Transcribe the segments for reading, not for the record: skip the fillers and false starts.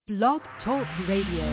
Blog Talk Radio.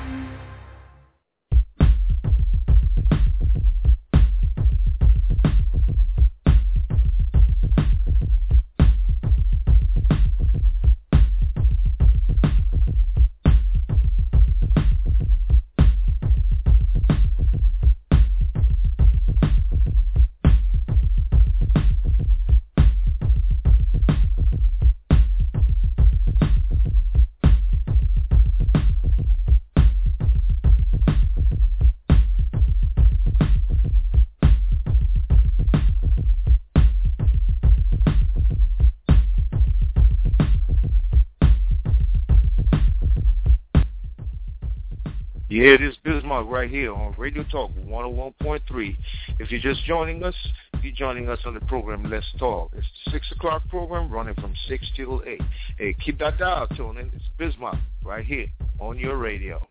Yeah, it is Bismarck right here on Radio Talk 101.3. If you're just joining us, you're joining us on the program Let's Talk. It's the 6 o'clock program running from 6 till 8. Hey, keep that dial tuning. It's Bismarck right here on your radio.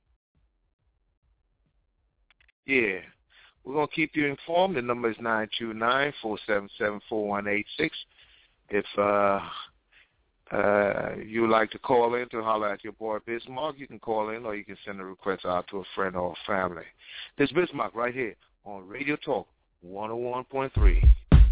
Yeah, we're going to keep you informed. The number is 929-477-4186. If you would like to call in to holler at your boy Bismarck, you can call in or you can send a request out to a friend or family. This is Bismarck right here on Radio Talk 101.3.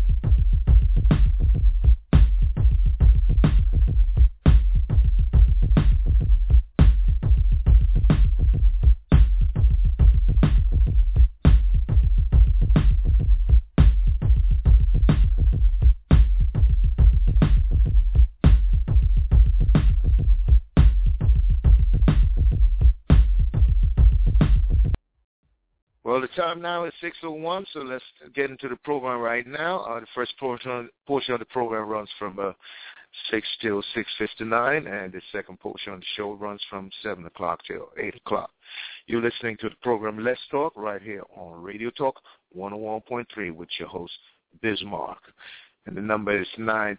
Well, the time now is 6:01, so let's get into the program right now. The first portion of the program runs from 6 till 6:59, and the second portion of the show runs from 7 o'clock till 8 o'clock. You're listening to the program Let's Talk right here on Radio Talk 101.3 with your host, Bismarck. And the number is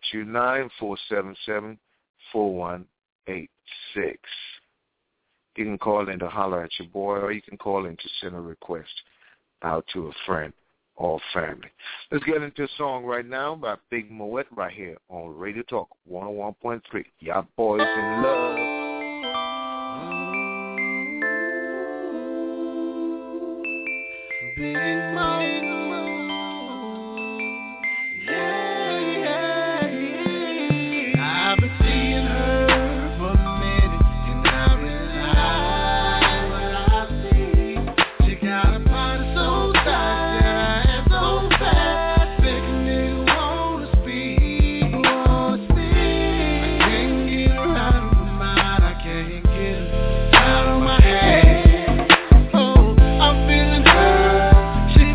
929-477-4186. You can call in to holler at your boy, or you can call in to send a request out to a friend or family. Let's get into a song right now by Big Moet right here on Radio Talk 101.3. Y'all boys in love. Big Moet. I've been seeing her for a minute, and I realize what I see. She got a body so tight and so fast, make a nigga wanna speak. I can't get her out of my mind, I can't get her out of my head. Oh, I'm feeling her. She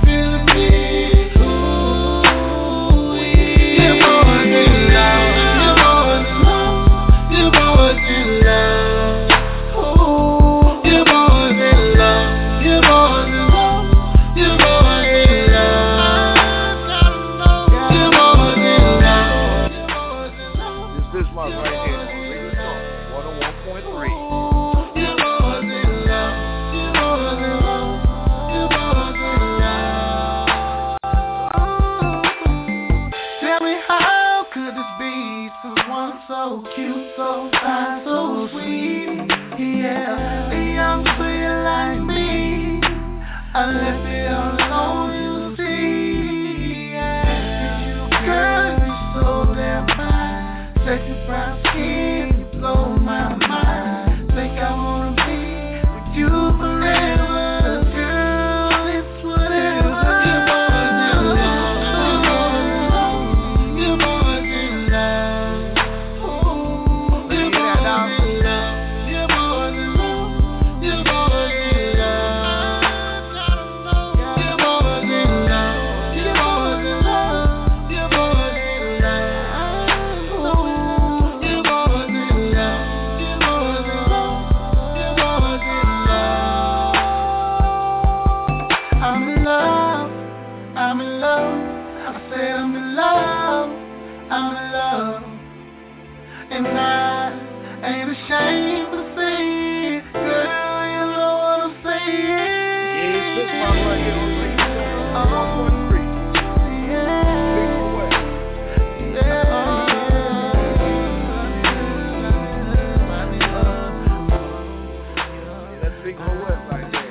Big Moet right there.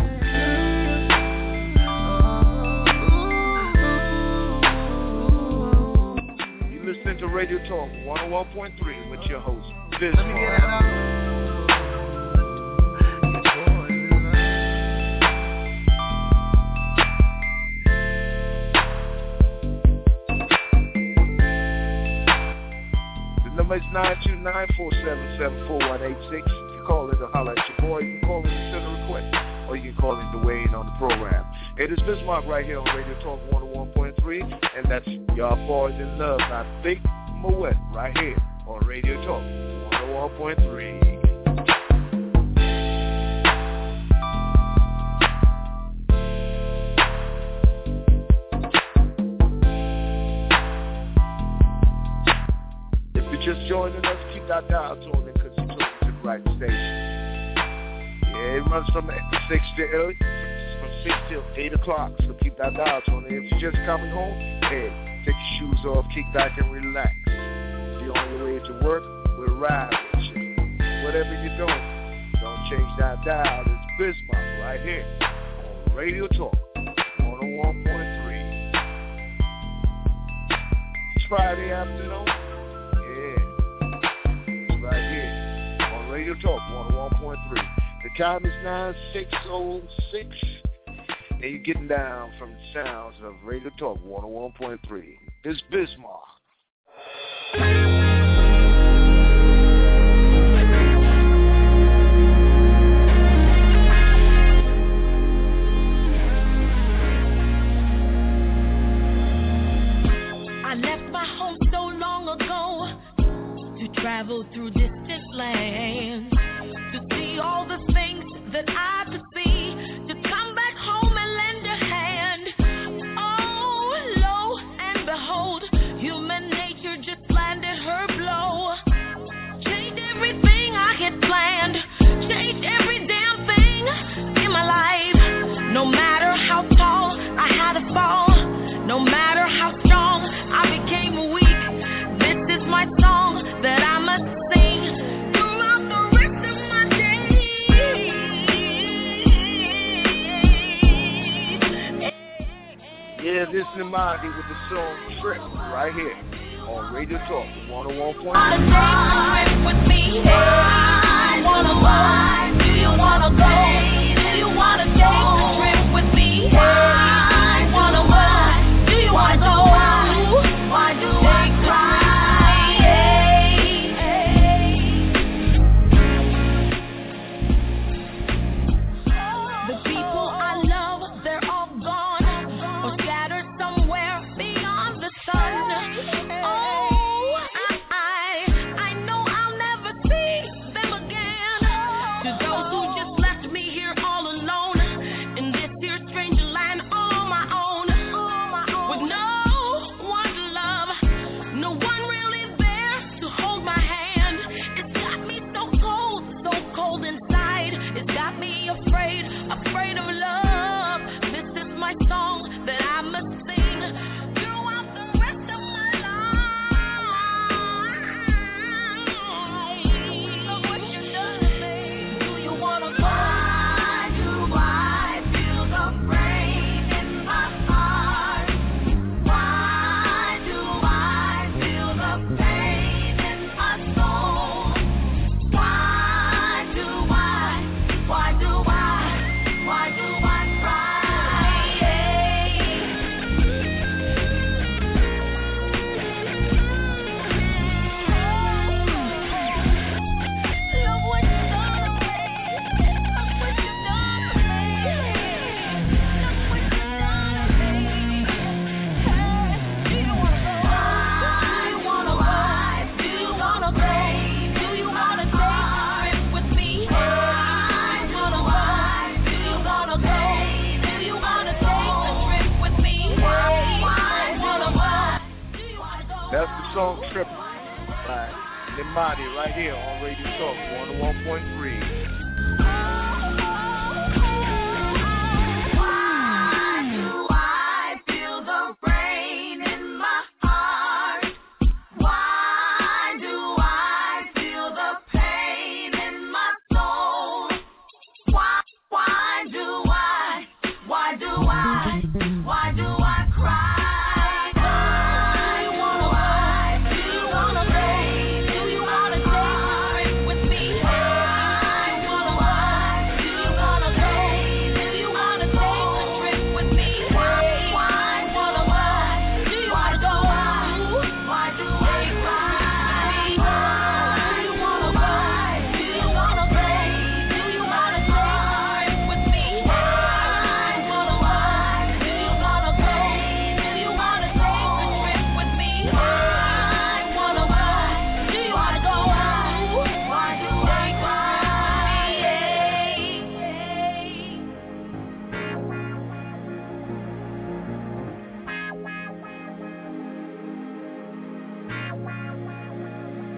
You're listening to Radio Talk 101.3 with your host, Bismarck. It's 929-477-4186. You can call in to holler at your boy. You can call in to send a request, or you can call in to weigh in on the program. It is Bismarck right here on Radio Talk 101.3, and that's Y'all Boys in Love by Big Moet right here on Radio Talk 101.3. Just joining us, keep that dial tuned in because you're tuned to the right station. Yeah, it runs from 6 till 8 o'clock, so keep that dial tuned in. If you're just coming home, hey, take your shoes off, kick back and relax. If you're on your way to work, we'll ride with you. Whatever you're doing, don't change that dial. It's Bismarck right here on Radio Talk 101.3. It's Friday afternoon. Right here on Radio Talk 101.3. The time is 9:06, and you're getting down from the sounds of Radio Talk 101.3. This Bismarck. I left my home so long ago to travel through distant lands, to see all the things that I could see, to come back home and lend a hand. Oh, lo and behold, human nature just landed her blow. Changed everything I had planned, changed every damn thing in my life. No matter how tall I had to fall, no matter how strong I became weak, this is my song that I must sing throughout the rest of my days. Yeah, this is Nimadi with the song Trip right here on Radio Talk 101.3. With me, do you wanna go? Do you wanna go? Do you wanna take the trip with me? Do you wanna go? Do you wanna go? Why do I cry? That's the song Trip by Nimadi right here on Radio Talk 101.3. Why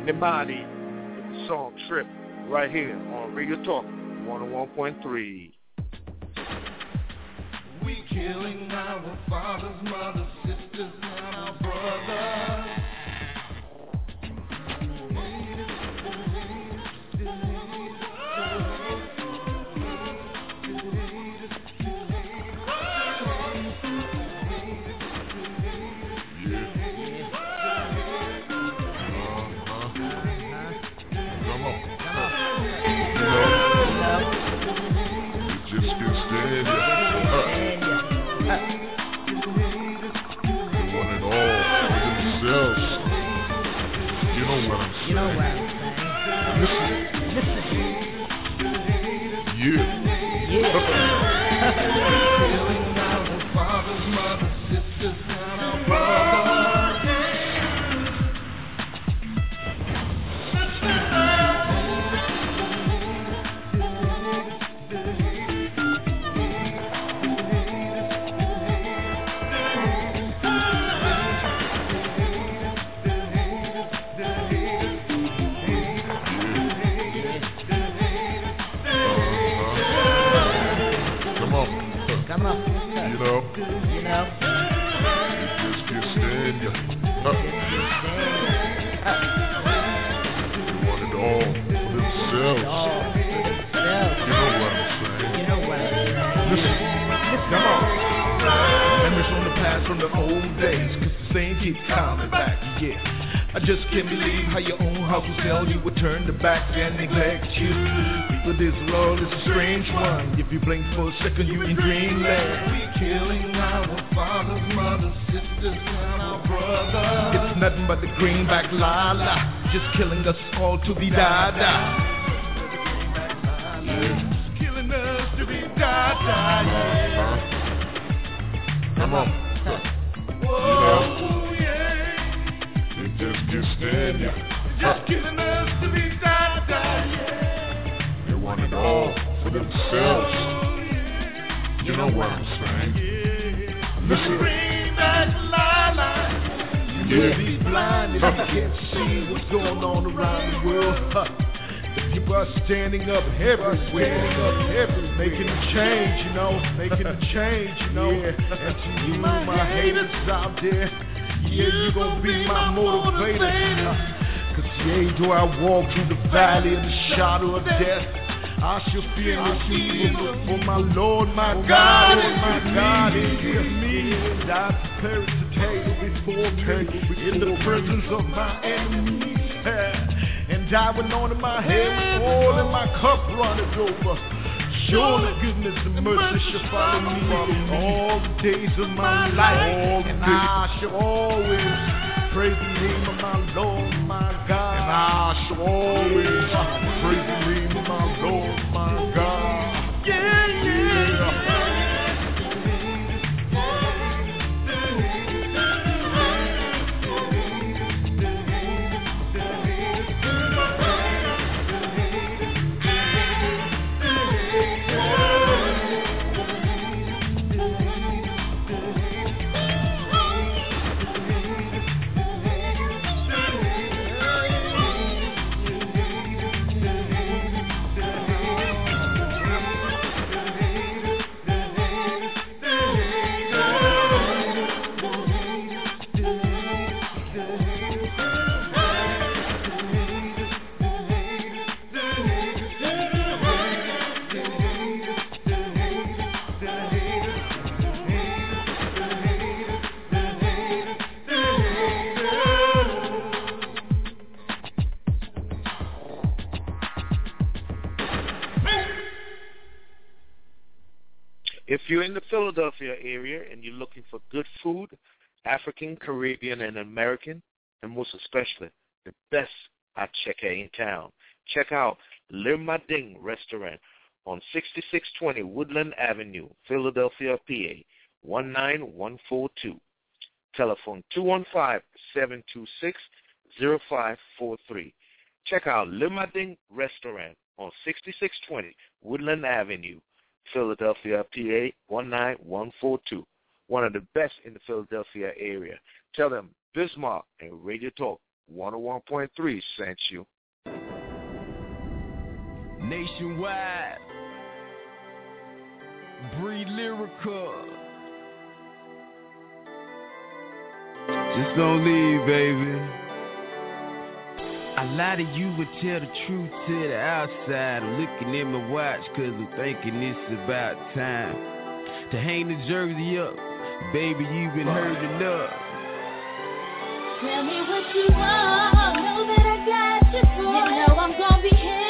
Imani with the song Trip right here on Radio Talk 101.3. We killing our fathers, mothers, sisters, and our brothers. You know what I'm saying? Listen. Yeah. Killing our fathers, mothers, sisters, and our brothers. Come on. You know. Just get stand ya. They want it all for themselves. You know what I'm saying? Listen. Come on. Memories from the past, from the old days, 'cause the same keep coming back, yeah. I just can't believe how your own house will tell you would turn the back and neglect you. But this world is a strange one. If you blink for a second, you in dreamland. We killing our fathers, mothers, sisters, and our brothers. It's nothing but the greenback la-la, just killing us all to be da-da. Just killing us to be da-da, yeah. Come on. Whoa, yeah. Just can't stand ya. Just killing us to be da-da, yeah. They want it all for themselves. You know what I'm saying? Listen. Bring back la-la. You will be blind if you can't see what's going on around the world. The people are standing up everywhere, making a change, you know. And to you, my haters out there, yeah, you gon' be my motivator. 'Cause yeah, do I walk through the valley of the shadow of death, I shall fear no evil, for my Lord, my God is with me. And I prepare a table before me in the presence of my enemies. And I will anoint my head with oil and my cup runneth over. Surely goodness and mercy shall follow me all the days of my life, and I shall always praise the name of my Lord, my God. And I shall always praise the name of my Lord, my God. Yeah. If you're in the Philadelphia area and you're looking for good food, African, Caribbean, and American, and most especially the best acheke in town, check out Le Mading Restaurant on 6620 Woodland Avenue, Philadelphia, PA, 19142. Telephone 215-726-0543. Check out Le Mading Restaurant on 6620 Woodland Avenue, Philadelphia, PA, 19142. One of the best in the Philadelphia area. Tell them Bismarck and Radio Talk 101.3 sent you. Nationwide, Breed Lyrical. Just don't leave, baby. I lie to you but tell the truth to the outside. I'm looking at my watch cause I'm thinking it's about time to hang the jersey up. Baby, you've been hurt enough. Tell me what you want, know that I got you for. You know I'm gonna be here.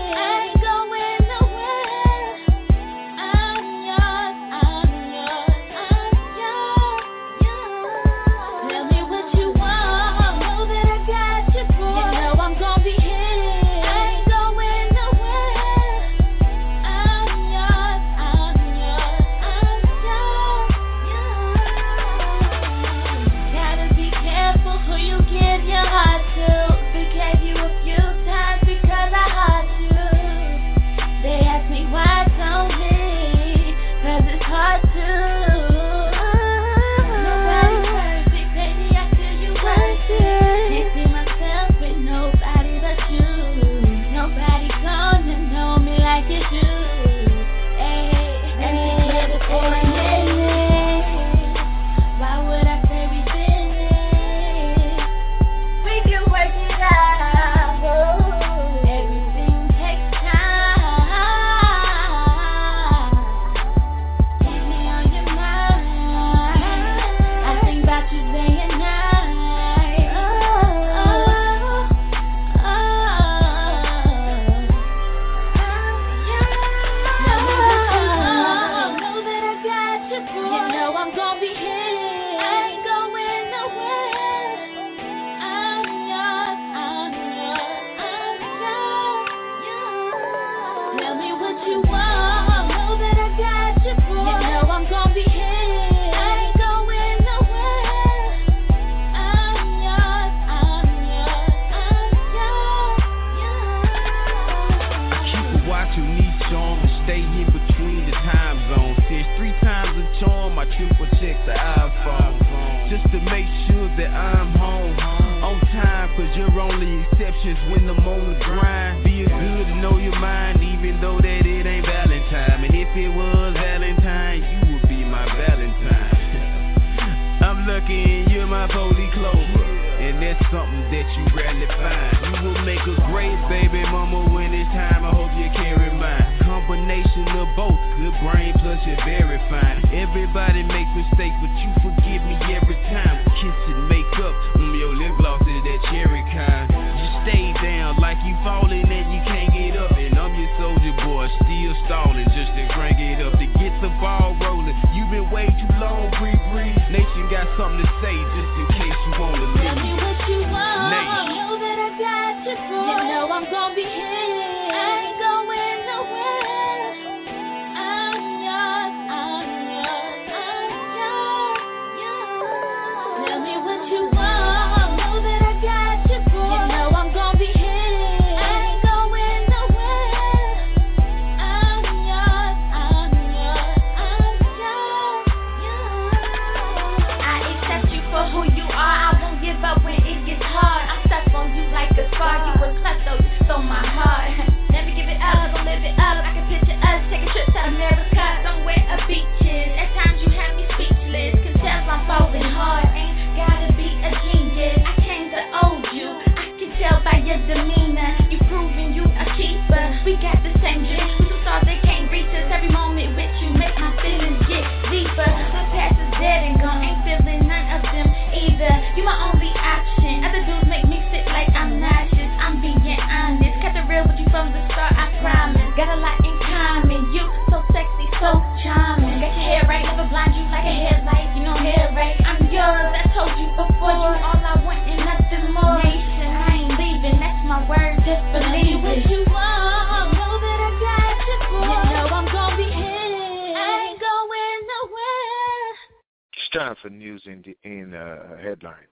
Headlines.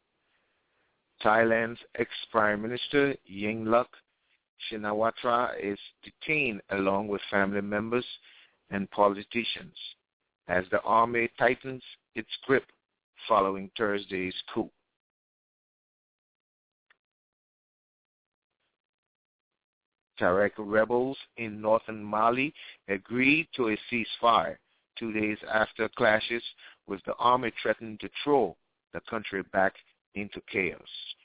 Thailand's ex-Prime Minister Yingluck Shinawatra is detained along with family members and politicians as the army tightens its grip following Thursday's coup. Tuareg rebels in northern Mali agreed to a ceasefire 2 days after clashes with the army threatened to throw the country back into chaos.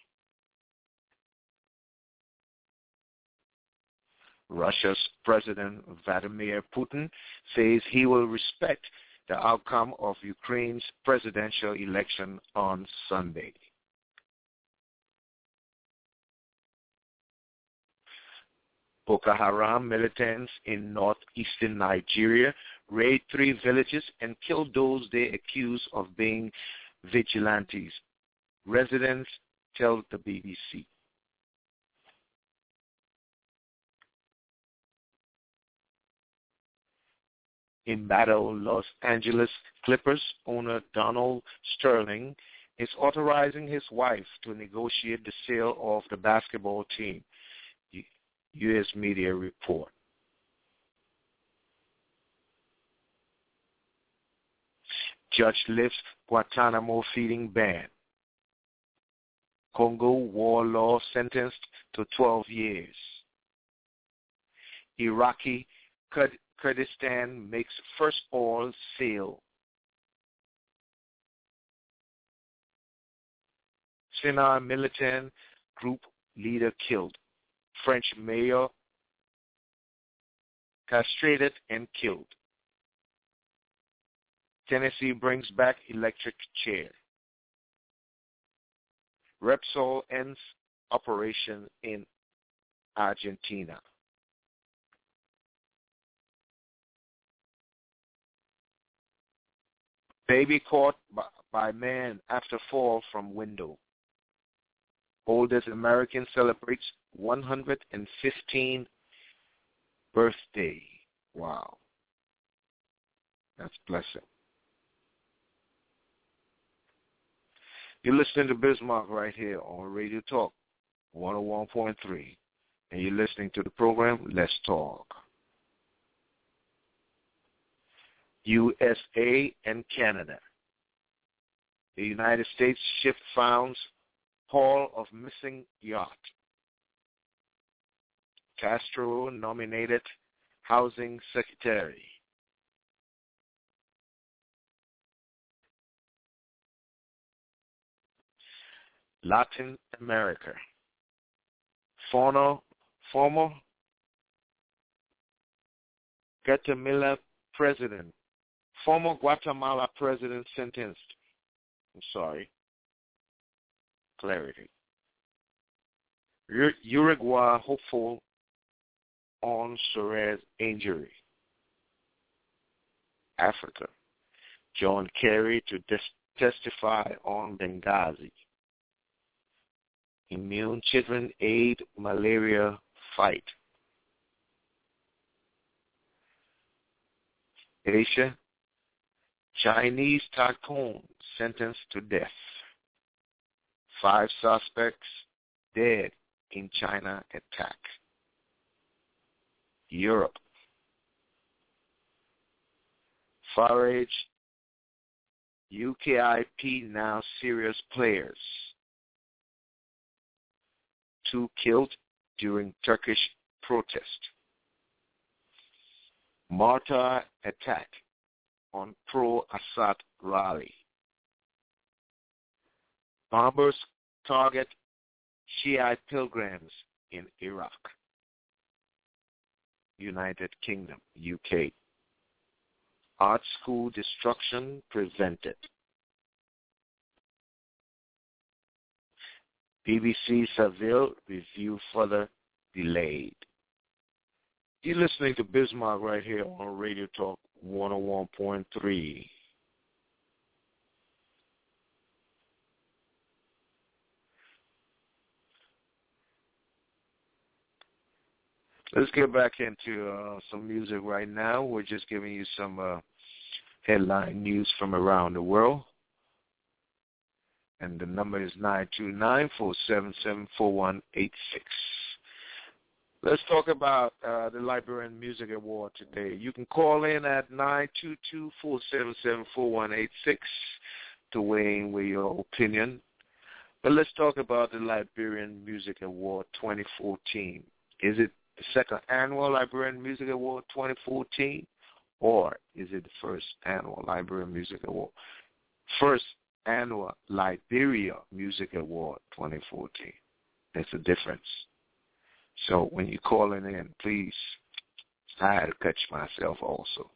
Russia's President Vladimir Putin says he will respect the outcome of Ukraine's presidential election on Sunday. Boko Haram militants in northeastern Nigeria raided 3 villages and killed those they accuse of being vigilantes. Residents tell the BBC. In battle, Los Angeles Clippers owner Donald Sterling is authorizing his wife to negotiate the sale of the basketball team, U.S. media report. Judge lifts Guantanamo feeding ban. Congo war law sentenced to 12 years. Iraqi Kurdistan makes first oil sale. Sinai militant group leader killed. French mayor castrated and killed. Tennessee brings back electric chair. Repsol ends operation in Argentina. Baby caught by man after fall from window. Oldest American celebrates 115th birthday. Wow. That's blessing. You're listening to Bismarck right here on Radio Talk 101.3. And you're listening to the program Let's Talk. USA and Canada. The United States ship founds Hall of Missing Yacht. Castro nominated Housing Secretary. Latin America. Former Guatemala president sentenced. Clarity. Uruguay hopeful on Suarez injury. Africa. John Kerry to testify on Benghazi. Immune children aid malaria fight. Asia. Chinese tycoon sentenced to death. 5 suspects dead in China attack. Europe. Farage, UKIP now serious players. 2 killed during Turkish protest. Mortar attack on pro-Assad rally. Bombers target Shiite pilgrims in Iraq. United Kingdom, UK. Art school destruction prevented. BBC Seville review further delayed. You're listening to Bismarck right here on Radio Talk 101.3. Let's get back into some music right now. We're just giving you some headline news from around the world. And the number is 929-477-4186. Let's talk about the Liberian Music Award today. You can call in at 922-477-4186 to weigh in with your opinion. But let's talk about the Liberian Music Award 2014. Is it the second annual Liberian Music Award 2014, or is it the first annual Liberian Music Award? First annual Liberia Music Award 2014. There's a difference. So when you're calling in, please, I had to catch myself also.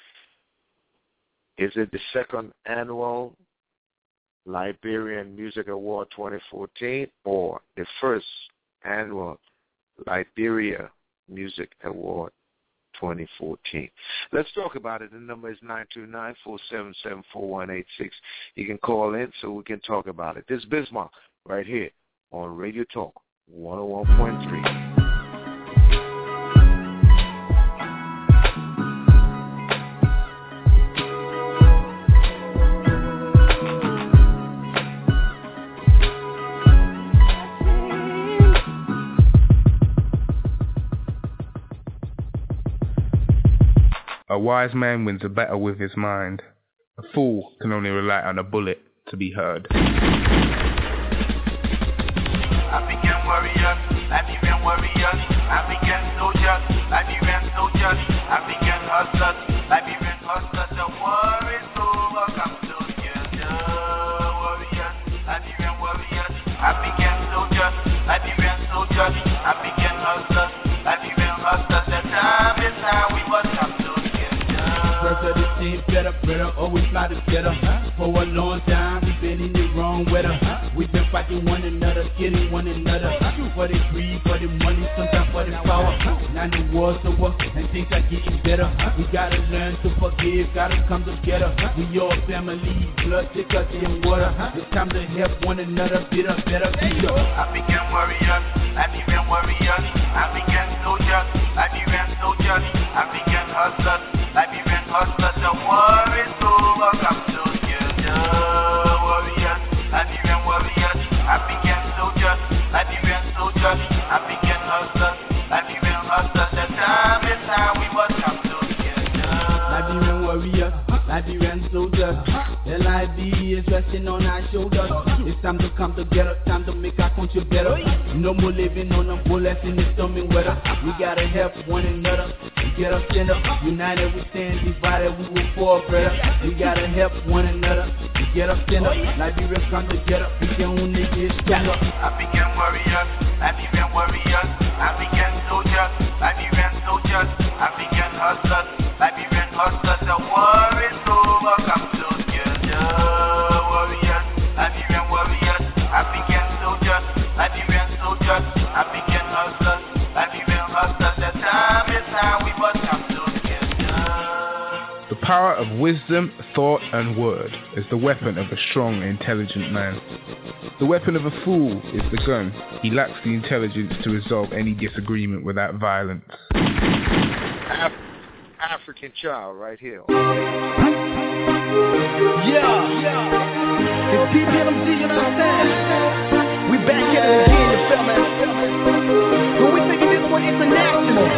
Is it the second annual Liberian Music Award 2014 or the first annual Liberia Music Award 2014? Let's talk about it. The number is 929-477-4186. You can call in so we can talk about it. This is Bismarck right here on Radio Talk 101.3. A wise man wins a battle with his mind. A fool can only rely on a bullet to be heard. African warriors, Liberian warriors, African soldiers, Liberian soldiers, African hustlers, Liberian hustlers. The war is over, come together. Warriors, Liberian warriors, African soldiers, Liberian soldiers, African hustlers, Liberian hustlers. The time is now, we must come together. First of the team, better, always fly together. For a long time, we've been in the wrong weather. We've been fighting one another, killing one another. For the greed, for the money, sometimes for the power. Now the war's over, and things are getting better. We gotta learn to forgive, gotta come together. We all family, blood, thicker than water. It's time to help one another, build a better future. African warriors, Liberian warriors, African soldiers, Liberian soldiers, African hustlers, Liberian hustlers. The war is over, come together. Warriors, Liberian warriors, African soldiers, Liberian soldiers, African hustlers, Liberian hustlers. The time is now, we must come together. Liberian warriors, Liberian soldiers, LIB is resting on our shoulders. It's time to come together, time to make our country better. No more living on them bullets in the stormy weather. We gotta help one another, get us stand up. United we stand, divided we will fall, brother. We gotta help one another, get us stand up. Liberians come together, we can only get stronger. African warriors, Liberian warriors, African soldiers, Liberian soldiers, African hustlers, Liberian hustlers. The war is over, come together. Warriors, Liberian warriors, African soldiers, Liberian soldiers, African hustlers, Liberian hustlers. The time is now, we must come together. The power of wisdom, thought, and word is the weapon of a strong, intelligent man. The weapon of a fool is the gun. He lacks the intelligence to resolve any disagreement without violence. African child right here. Yeah. It's PPMG, you understand? We back at it again, you feel me? But we taking this one international.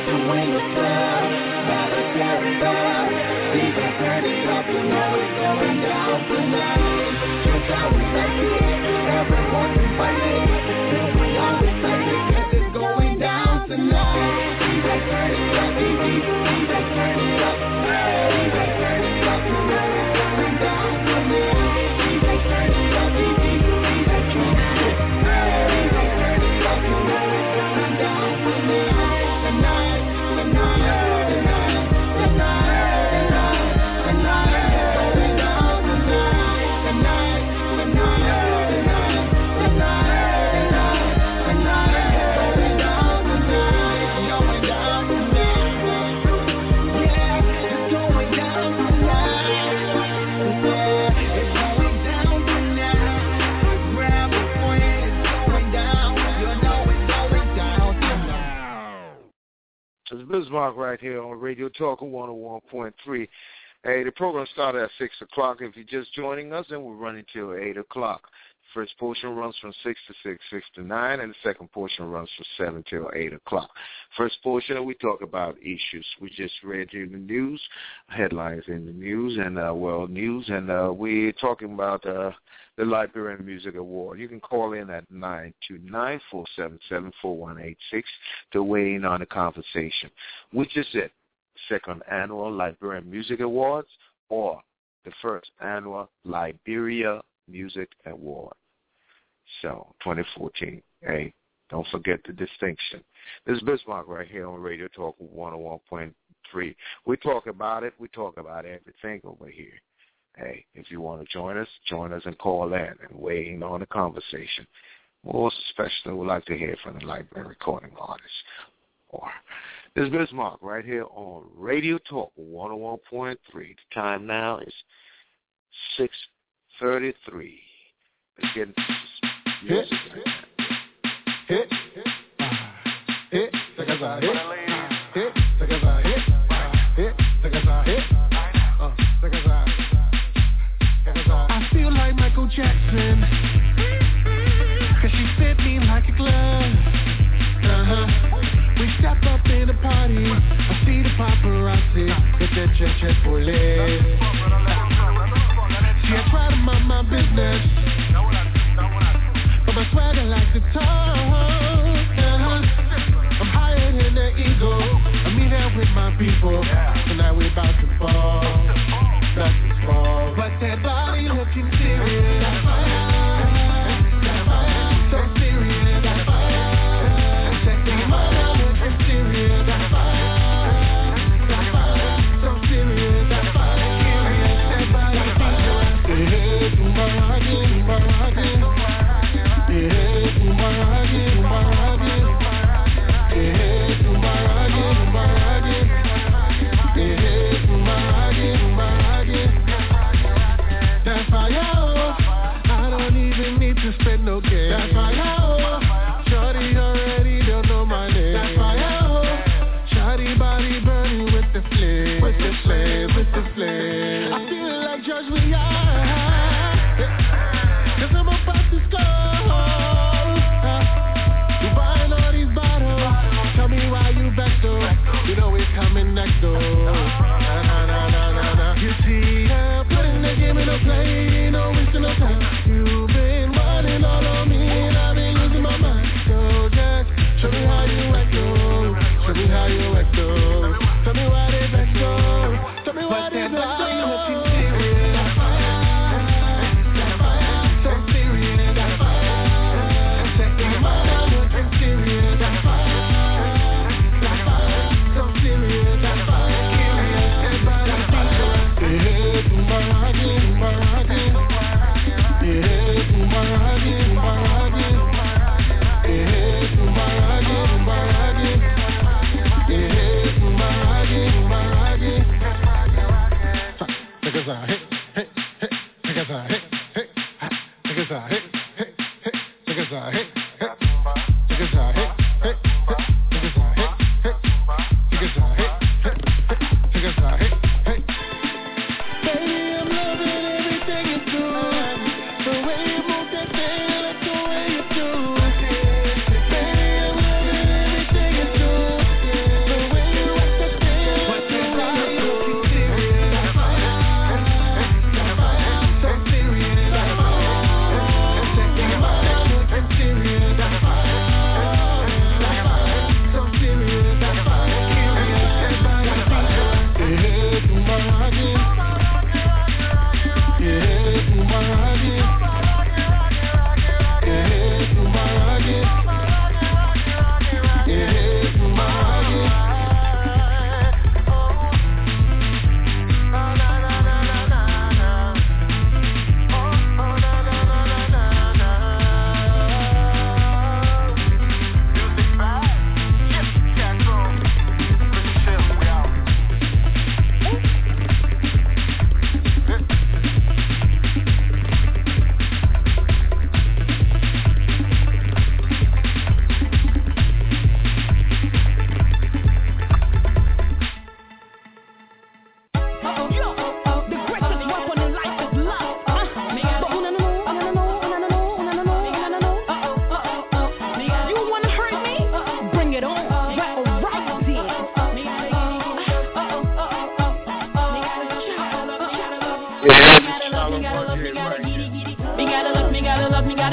you in the club, about to tear it up. DJ turn it up, you know it's going down tonight. Just how we like it, everyone's invited. Till we all excited, yes, it's going down tonight. DJ turn it up, DJ turn it up. DJ turn it up, you know it's going down tonight. DJ turn it up, DJ turn it up. DJ turn it up, you know it's going down tonight. Tonight, tonight, tonight, tonight, tonight, tonight, it's going down tonight. Tonight, tonight, tonight, tonight, tonight, it's going down tonight. It's going down tonight. Yeah, it's going down tonight. Yeah, it's going down tonight. Grab a friend, it's going down. You know it's going down tonight. It's Bismarck right here on Radio Talk 101.3. Hey, the program started at 6 o'clock. If you're just joining us, and we're running till 8 o'clock. First portion runs from 6 to 6:59, and the second portion runs from 7 till 8 o'clock. First portion, we talk about issues. We just read you the news, headlines in the news and world news, and we're talking about the Liberian Music Award. You can call in at 929-477-4186 to weigh in on the conversation, which is it, second annual Liberian Music Awards or the first annual Liberia Music Award. So, 2014. Hey, don't forget the distinction. This is Bismarck right here on Radio Talk 101.3. We talk about it. We talk about everything over here. Hey, if you want to join us and call in and weigh in on the conversation. Most especially, we'd like to hear from the Liberian recording artists. Or this is Bismarck right here on Radio Talk 101.3. The time now is 6:33. Let's get into this music. Hit. I feel like Michael Jackson, 'cause she fit me like a glove. We step up in the party, I see the paparazzi, it's a check police. See, I try to mind my business, but my swagger like the tongue. I'm higher than the eagle, I'm in there with my people. Tonight we about to fall, nothing's small. But that body looking serious, that fire, so serious, that fire. Sexy mama looking serious, that fire, so serious, that fire. That body dangerous. Yeah, Umbaragi. Yeah, Umbaragi.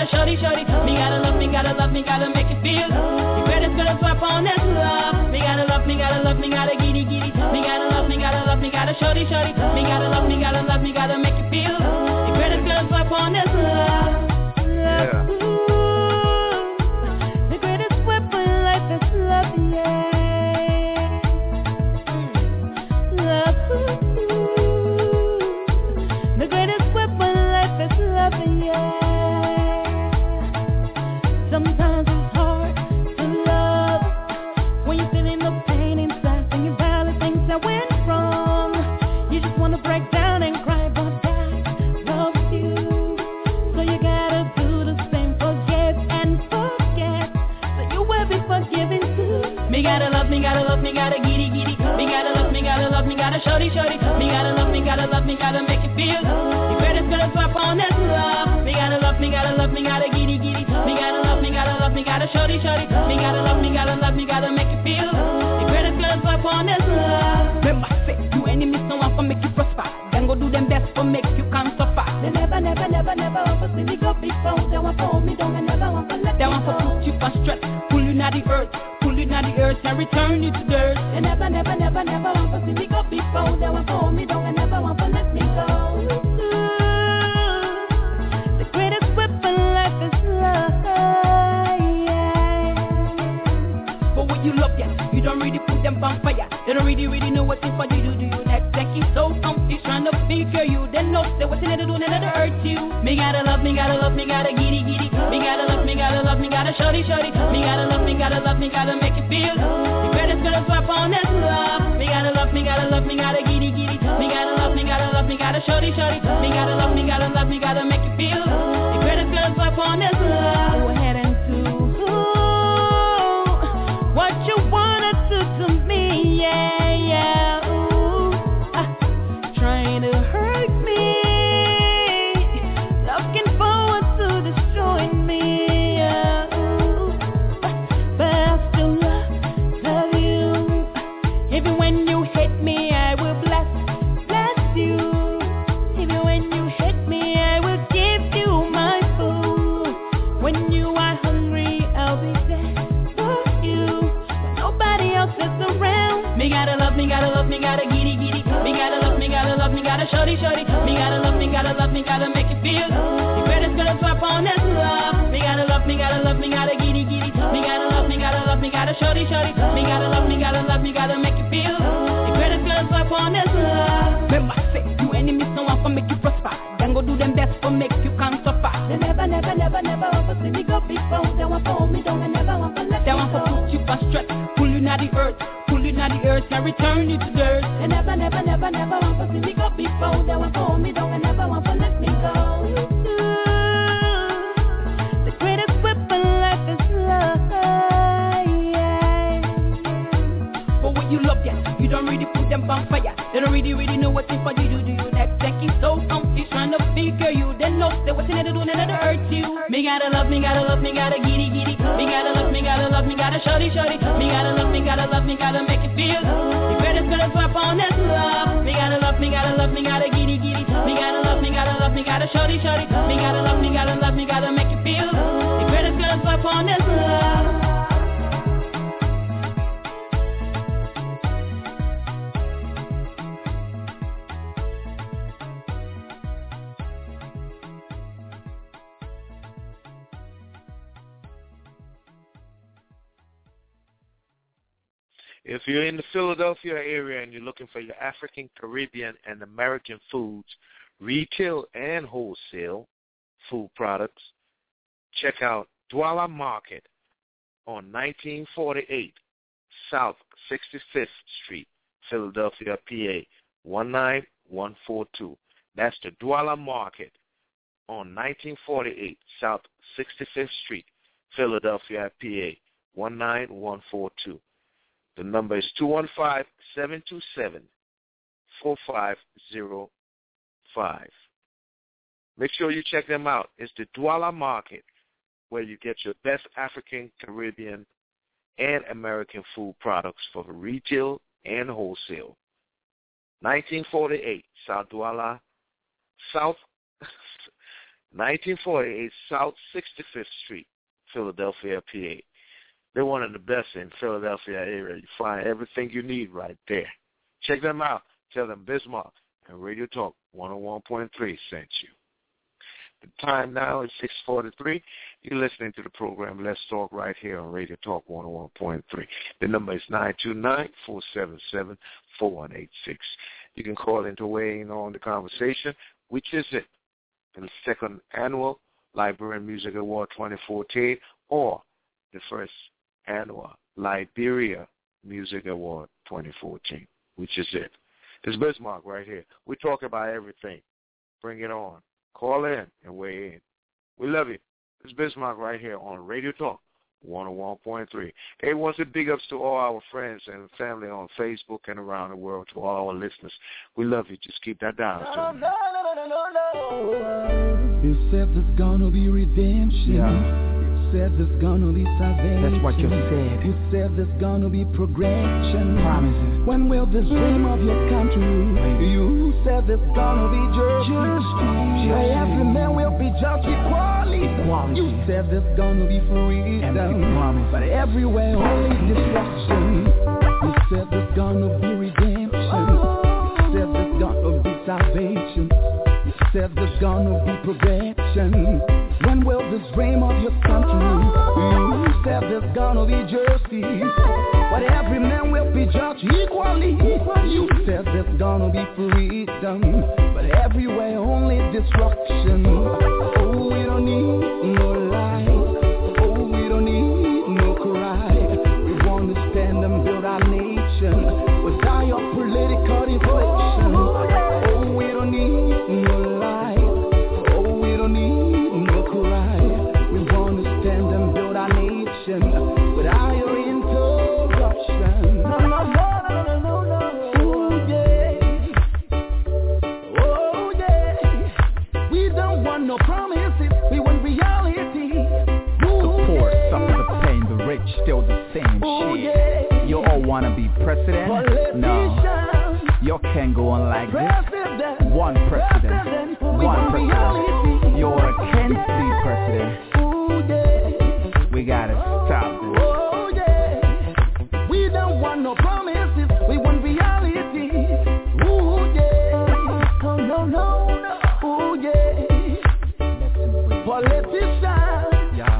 shorty. Me gotta love, me gotta love, me gotta make it feel. You better put a swap on this love. Me gotta love, me gotta love, me gotta giddy. Me gotta love, me gotta love, me gotta shorty. Me gotta love, me gotta love, me gotta make it feel. You better put a swap on this love. Yeah. The greatest weapon in life is love, yeah. Love. The greatest weapon in life is love, yeah. Sometimes it's hard to love when you're feeling the pain inside, thinking about the things that went wrong. You just wanna break down and cry, but God loves you, so you gotta do the same, forgive and forget, so you will be forgiven too. Me gotta love, me gotta love, me gotta giddy. Me gotta love, me gotta love, me gotta shorty. Me gotta love, me gotta love, me gotta make it feel. You better put a swap on this love. Me gotta love, me gotta love, me gotta giddy. Me gotta love, me gotta love, me gotta shorty. Me gotta love, me gotta love, me gotta make it feel. You better put a swap on this love. Remember, say, you enemies no one for make you prosper. Then go do them best for make you can't suffer. They never want to see me go before. They want to hold me down and never want to let They me want to go. put you for stress, pull you na the earth and return you to dirt. They never want to see me go before. They want to hold me down and never want to let me go. The greatest weapon in life is love, yeah. But what you love, yeah, you don't really put them on fire. They don't really know what if I do you next. They keep so comfy trying to figure you. They know they what they do and they hurt you. Me gotta love, me gotta love, me gotta giddy. Me gotta love, me gotta love, me gotta shorty. Me gotta love, me gotta love, me gotta make it feel. You better put a swap on this love. Me gotta love, me gotta love, me gotta giddy. Me gotta love, me gotta love, me gotta shorty. Me gotta love, me gotta love, me gotta make it feel. You better put a swap on this love. Go ahead and do what you wanna do to me, yeah. Ooh, trying to hurt me, looking forward to destroying me, yeah. Ooh, but I'll still love you. Even when you hate me, I will bless you. Even when you hate me, I will give you my food. When you are hungry, I'll be there for you. When nobody else is around. Me gotta love, me gotta love, me gotta giddy. Me gotta love, me gotta love, me gotta shorty. Me gotta love, me gotta love, me gotta make it feel. You better put a swap on this love. Me gotta love, me gotta love, me gotta giddy. Me gotta love, me gotta love, me gotta shorty. Me gotta love, me gotta love, me gotta make it feel. You better put a swap on this love. Remember, say, you enemies no one for make you prosper. Then go do them best for make you can't suffer. They never want to see me go before. They want to hold me down and never want to let They me want to go. put you for stress, pull you na the earth and return you to dirt. They never want to see me go before. They want to hold me down and never want to let me go. The greatest weapon in life is love, yeah. But what you love, yeah, you don't really put them on fire. They don't really know what if I do you next. They keep so comfy trying to figure you. They know they what they do and they hurt you. Me gotta love, me gotta love, me gotta giddy. Me gotta love, me gotta love, me gotta shorty. Me gotta love, me gotta love, me gotta make it feel. You better put a swap on this love. Me gotta love, me gotta love, me gotta giddy. Me gotta love, me gotta love, me gotta shorty. Me gotta love, me gotta love, me gotta make it feel. You better put a swap on this love. If you're in the Philadelphia area and you're looking for your African, Caribbean, and American foods, retail and wholesale food products, check out Douala Market on 1948 South 65th Street, Philadelphia, PA 19142. That's the Douala Market on 1948 South 65th Street, Philadelphia, PA 19142. The number is 215-727-4505. Make sure you check them out. It's the Douala Market, where you get your best African, Caribbean, and American food products for retail and wholesale. 1948 South Douala, South 1948 South 65th Street, Philadelphia, PA. They're one of the best in Philadelphia area. You find everything you need right there. Check them out. Tell them Bismarck and Radio Talk 101.3 sent you. The time now is 6:43. You're listening to the program Let's Talk right here on Radio Talk 101.3. The number is 929-477-4186. You can call in to weigh in on the conversation, which is it, the second annual Liberian Music Award 2014 or the first annual Liberia Music Award 2014, which is it. It's Bismarck right here. We talk about everything. Bring it on. Call in and weigh in. We love you. It's Bismarck right here on Radio Talk 101.3. Hey, once again, big ups to all our friends and family on Facebook and around the world, to all our listeners. We love you. Just keep that down. You said there's gonna be redemption. Yeah. Said there's gonna be salvation. That's what you said. You said there's gonna be progression. Promises. When will this dream of your country? You said there's gonna be justice. Where every man will be judged equally. You said there's gonna be freedom. But everywhere only destruction. You said there's gonna be redemption. You said there's gonna be salvation. You said there's gonna be progression. When will this dream of your country? You said there's gonna be justice, but every man will be judged equally. You said there's gonna be freedom, but everywhere only destruction. Oh, we don't need no lies. Oh, we don't need no cry. We want to stand and build our nation without your political deflection. Oh, we don't need no lies. Oh, we don't need without your interruption. No. Oh yeah. We don't want no promises. We want reality. The poor suffer the pain. The rich still the same shit. Yeah. You all wanna be president? No. You can't go on like this. One president. One president. You're against the president. We gotta stop this. Oh yeah, we don't want no promises, we want reality. Ooh yeah, oh no. Ooh yeah, politicians, yeah,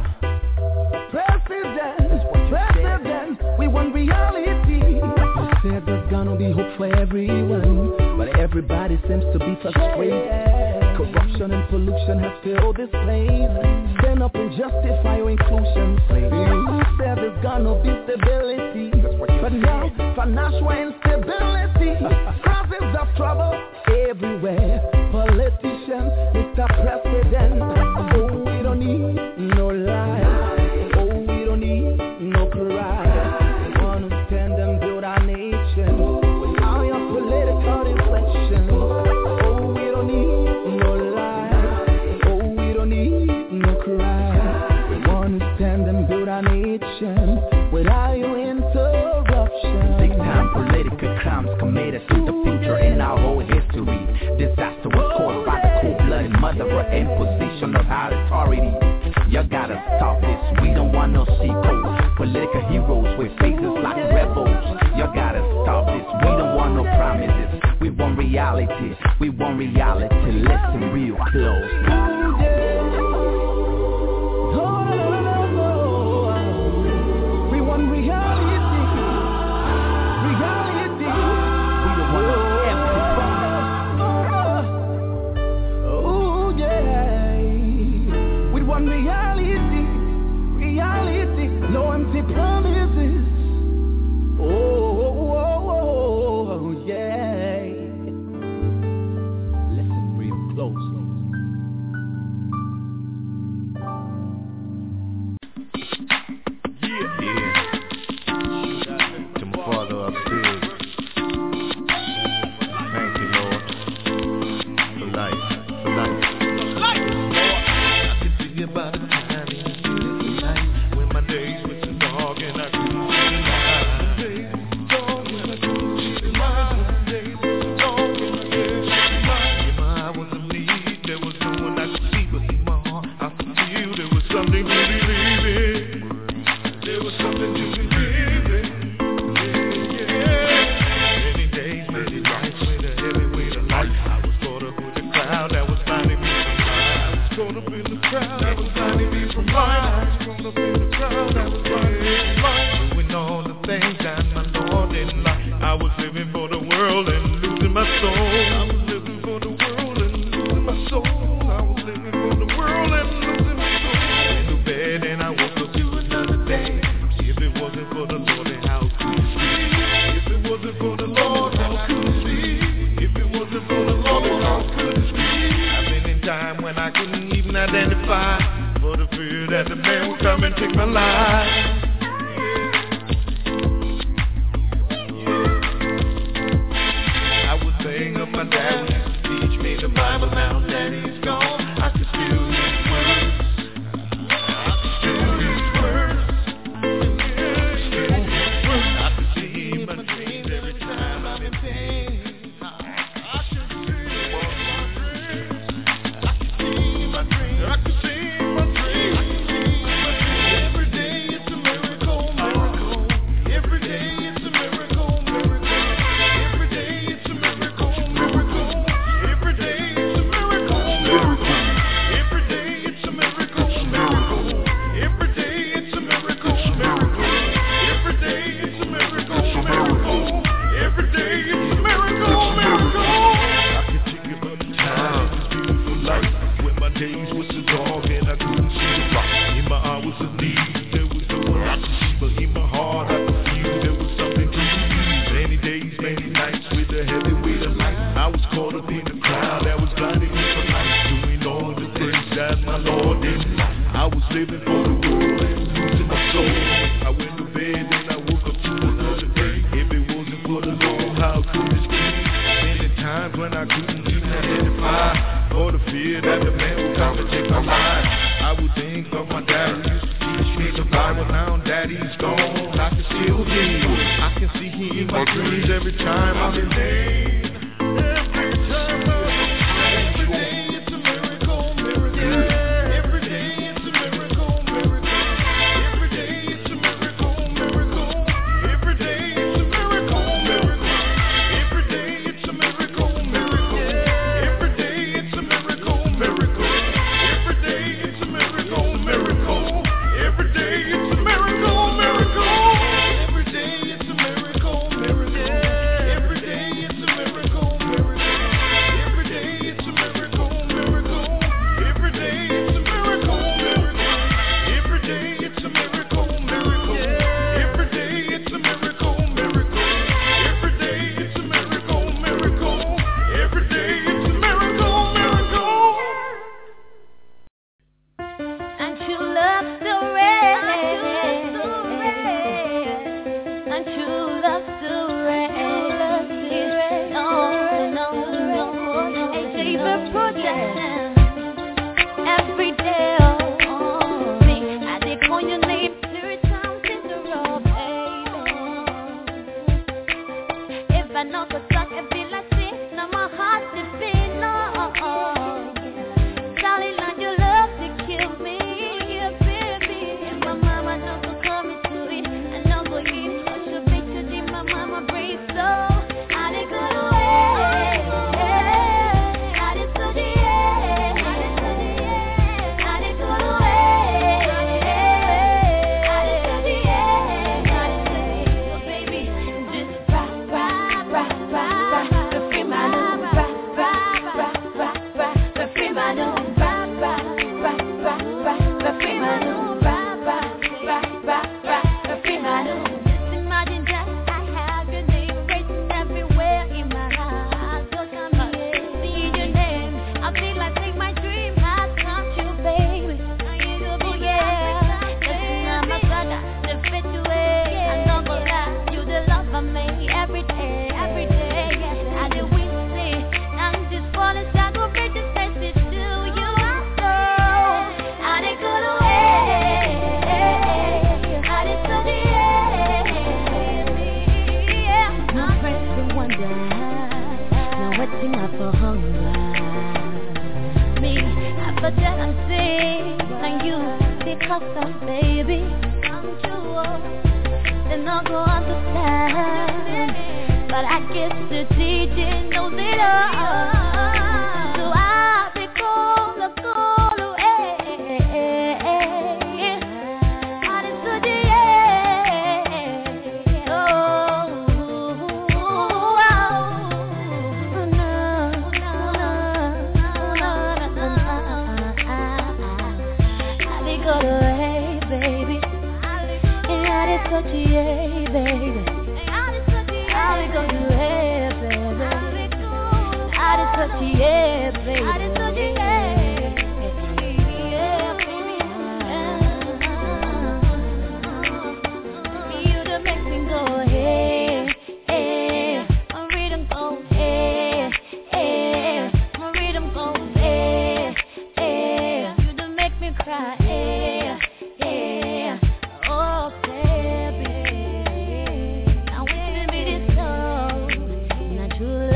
president, we want reality. You said there's gonna be hope for everyone, but everybody seems to be frustrated. Corruption and pollution have filled this place. Stand up and justify your inclusion. You said there's gonna be stability, but now financial instability causes of trouble everywhere. Politicians, Mr. President. Oh, we don't need no lies. Oh, we don't need no cry. We wanna stand and build our nation without your political inflection. Oh, we don't need no lies. Oh, we don't need no cry. We wanna stand and build our nation without your interruption. Big time political crimes committed to the future in our whole history. Disaster was caused by the cold-blooded murderer and position of high authority. You gotta stop this. We don't want no sequel. Political heroes with faces like rebels. You gotta stop this. We don't want no promises. We want reality. We want reality. Listen real close. We want reality. We don't want no empty promise. Oh yeah. We want reality. No empty promises. Oh yeah. Listen real close. my life. I would think of my dad who used to teach me the Bible. Now that he's gone, I can still hear his words. I can still hear his words. I can see my dreams every time I'm in pain. I can see my dreams. I can see my dreams. Every day it's a miracle, miracle. Every day it's a miracle, miracle. Every day it's a miracle, miracle. Every day it's a miracle, miracle. Every day it's a miracle, miracle. Every day it's a miracle, miracle. Every day it's a miracle, miracle. Every day it's a miracle, miracle. I can think about the time in this beautiful life when my days were so dark and I couldn't see the light. In my hours of need, there was no one I could see, but in my heart I could feel there was something to believe. Many days, many nights with a heavy weight of life. I was caught up in the crowd that was blinding me for life, doing all the things that my Lord didn't like. I was living for the world and losing my soul. I went to bed and I woke up to another day. If it wasn't for the Lord, how could this be? Many times when I couldn't even identify, or the fear that the man would come and take my life. I would think of my dad who used to teach me the Bible. Now daddy's gone, I can still hear him. I can see him in my dreams every time I'm in pain. Every time every day it's a miracle, miracle. Every day it's a miracle, miracle. Every day it's a miracle, miracle. Every day it's a miracle, miracle. Every day it's a miracle, miracle. Every day it's a miracle, miracle. Every day it's a miracle, miracle. Every day it's a miracle, miracle. Every day it's a miracle, miracle. Every day it's a miracle, miracle. Every day it's a miracle, miracle. Every day it's a miracle, miracle. Every day it's a miracle, miracle. Every day it's a miracle, miracle. Every day it's a miracle, miracle. Every day it's a miracle, miracle. And true love still reigns. And true love still reigns. No. A deeper protection every day. Oh, me, I did call your name 3 times in a row, baby. If I know the talk, it be like this. Now my heart is beating. No. Darling, now your love to kill me, baby. If my mama knows I'm coming to it, I know go eat. I should be to deep, my mama brave so. I did go away. I did so the I did go away. I did so the baby, just rock, the free my love, the free my love, the free my love, the free my love. Just imagine that I have your name written everywhere in my heart. So come here, see your name. I feel like my dream has come true, baby. Oh yeah, listen, I'm a brother, the fit you way. I know go lie, you the love I make every day. Yes, I do wish say, I'm just falling down, go break the message to you. So I did go away, I did so the my friends they wonder, now waiting up for hunger. Me, after that I'm sick, and you, because of baby, I'm true. Then I'll go understand, but I guess the DJ knows it all. So I'll be cool away. I did so the baby. I did go to baby.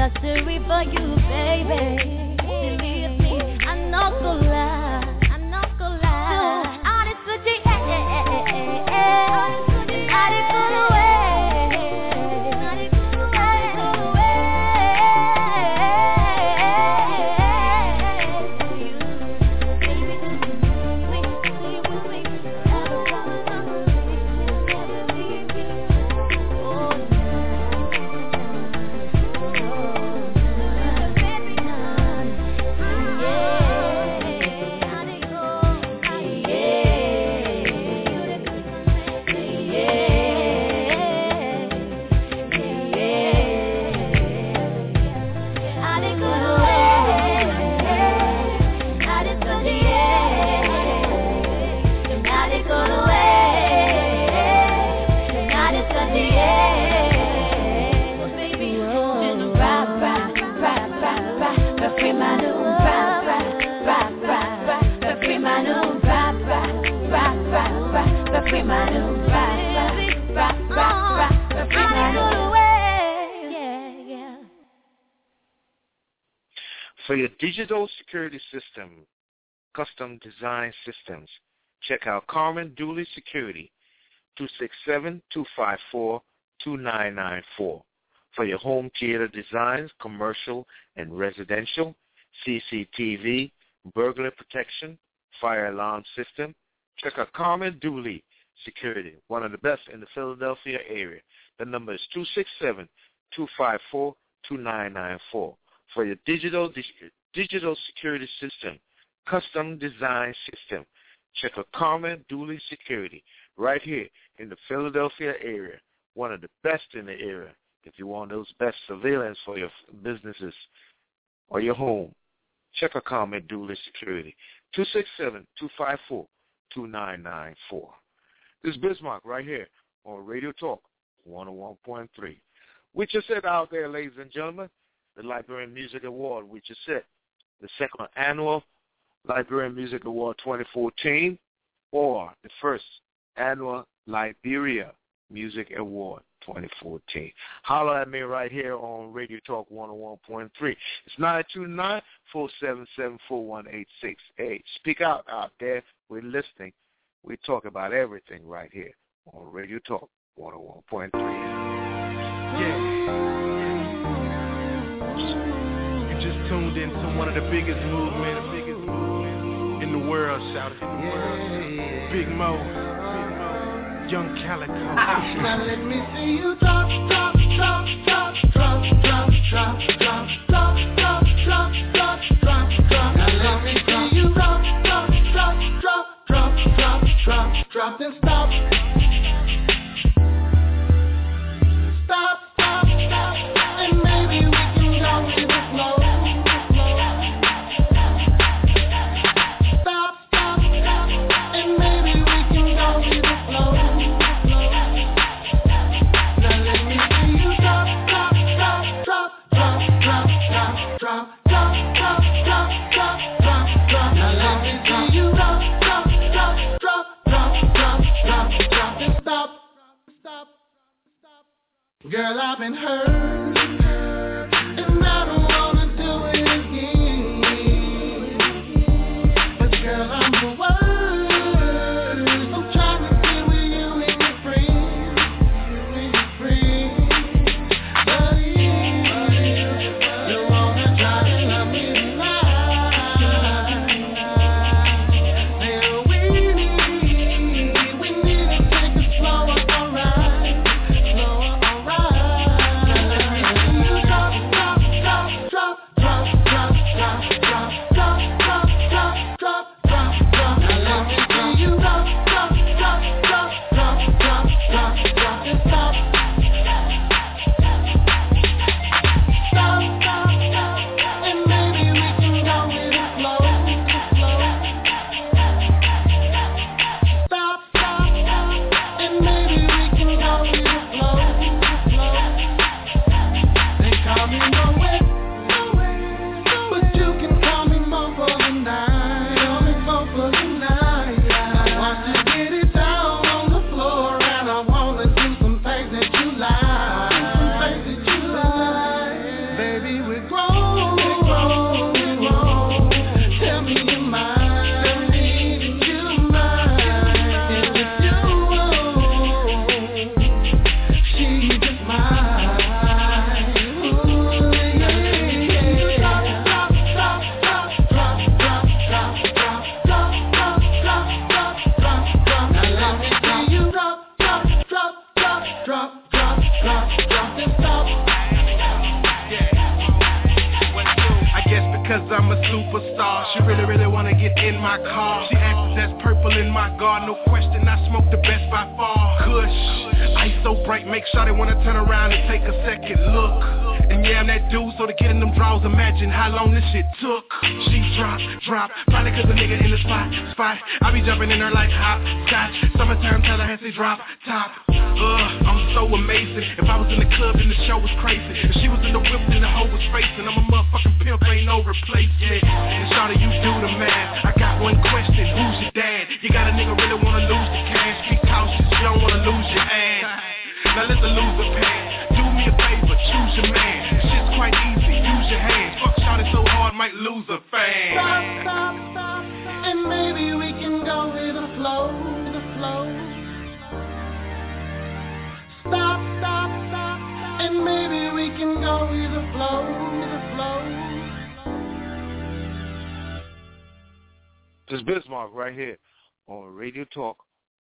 luxury for you, baby. Believe me, I'm not gonna lie. I'm not gonna lie. Honest with you, For your digital security system, custom design systems, check out Carmen Dooley Security, 267-254-2994. For your home theater designs, commercial and residential, CCTV, burglar protection, fire alarm system, check out Carmen Dooley Security, one of the best in the Philadelphia area. The number is 267-254-2994. For your digital security system, custom design system, check out Carmen Dooley Security right here in the Philadelphia area, one of the best in the area. If you want those best surveillance for your businesses or your home, check out Carmen Dooley Security, 267-254-2994. This is Bismarck right here on Radio Talk 101.3. We just said out there, ladies and gentlemen, the Liberian Music Award, we just said the second annual Liberian Music Award 2014 or the first annual Liberia Music Award 2014. Holler at me right here on Radio Talk 101.3. It's 929-477-4186. Hey, speak out there. We're listening. We talk about everything right here on Radio Talk 101.3. Yeah. You just tuned into one of the biggest movements in the world, shout it in the world. Big Mo, Young Calico. Now let me see you drop, drop, drop, drop, drop, drop, drop, drop, drop, drop, drop, drop, drop, drop. Now let me see you drop, drop, drop, drop, drop, drop, drop, drop, then stop. Stop, stop, stop, and maybe we can go with the flow. Stop, stop, stop, and maybe we can go with the flow. Now let me see you drop, drop, drop, drop, drop, drop, drop, drop, drop, drop, drop, drop, drop, drop. Now let me see you drop, drop, drop, drop, drop, drop, drop, drop, and stop, stop, stop. Girl, I've been hurt, and I don't wanna do it again. But girl, I'm the worst. I'm trying to get with you and your friends, But you wanna try to love me tonight. Then we need to take it slower, alright. Slower, alright. my car. She asked if that's purple in my guard. No question, I smoke the best by far. Kush, ice so bright, make sure they wanna turn around and take a second look. And yeah, I'm that dude, so to get in them draws, imagine how long this shit took. She drop, probably cause a nigga in the spot. I be jumping in her like hopscotch. Summertime Tallahassee drop top. I'm so amazing. If I was in the club, then the show was crazy. If she was in the whip, then the hoe was racing. I'm a motherfucking pimp, ain't no replacement. And shawty, you do the math. I got one question, who's your dad? You got a nigga really wanna lose the cash. Be cautious, you don't wanna lose your ass. Now let the loser pass. Do me a favor, choose your man. Shit's quite easy, use your hands. Fuck shawty so hard, might lose a fan. Stop, and maybe we can go with the flow. Stop, and maybe we can go with the flow. This is Bismarck right here on Radio Talk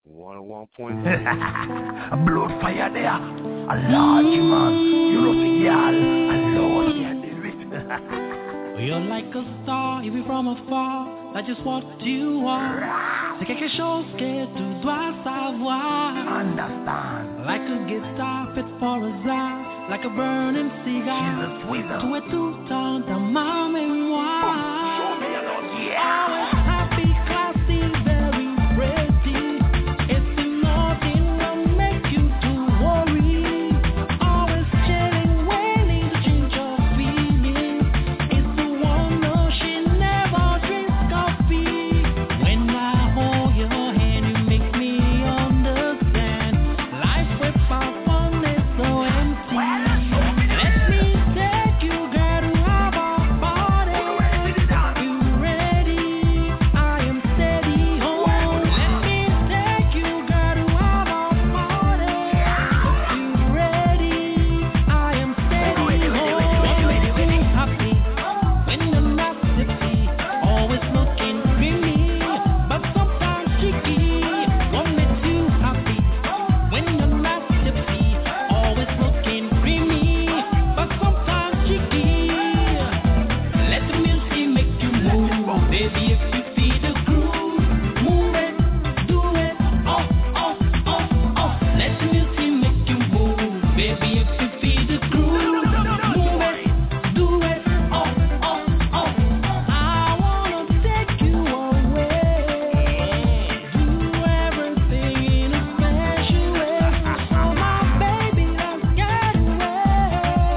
101.3. Blood fire there, a large man. You know the y'all, a Lord, yeah, they You're like a star, you be from afar. That's just what you are. C'est quelque chose que tu dois savoir. Understand. Like a guitar fit for a czar. Like a burning cigar. Tu es tout le temps dans ma mémoire. Show me a lot, yeah. Always happy, classy, very pretty. It's nothing that make you to worry. Always chilling, waiting to change your feelings. It's the one no, she never drinks coffee. When I hold your hand, you make me understand. Life without fun is so empty. Let me take you, girl, to have a party. You ready? I am steady home. Let me take you, girl, to have a party. You ready? I am steady home. Happy when you're not tipsy, always looking creamy, but sometimes cheeky. What makes you happy when you're not tipsy, always looking creamy, but sometimes cheeky? Let the music make you move, baby. If you feel the groove, move it, do it, oh. Let the music make you move, baby. If you feel the groove, move it, do it, oh. I wanna take you away, do everything in a special way. Oh my baby, let's get away.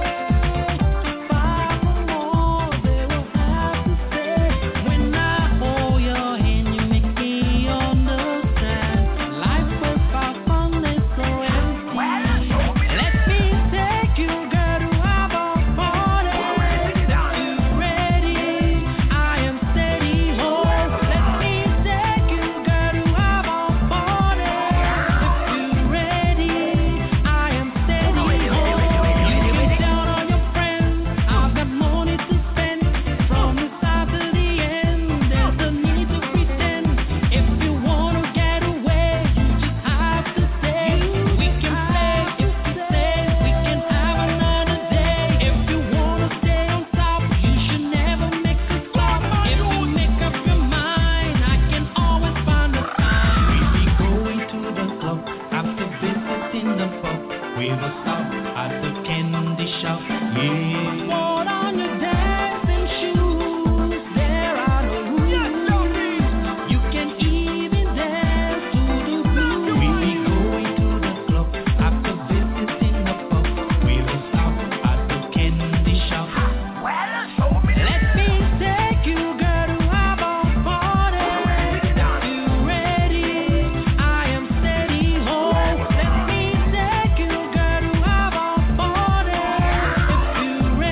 Far from all they will have to say. When I hold your hand, you make me understand. Life without fun is so empty. Let me take you, girl, to have a party. You ready? I am steady home. Let me take you, girl, to have a party. If you ready? I am steady home. You can count on your friends. I've got money to spend from the start to the end. There's no need to pretend. If you wanna get away, you just have to say. We can play if you say we can have another day. If you wanna stay on top, you should never make a stop. If you make up your mind, I can always find the time. We be going to the club after visiting the pub. We will stop at the candy shop. Yeah. Put on your dancing shoes. There are no rules. You can even dance to the blues. We be going to the club after visiting the pub. We will stop at the candy shop. Let me take you, girl, to have a party. You ready? I am steady home. Let me take you, girl, to have a party. If you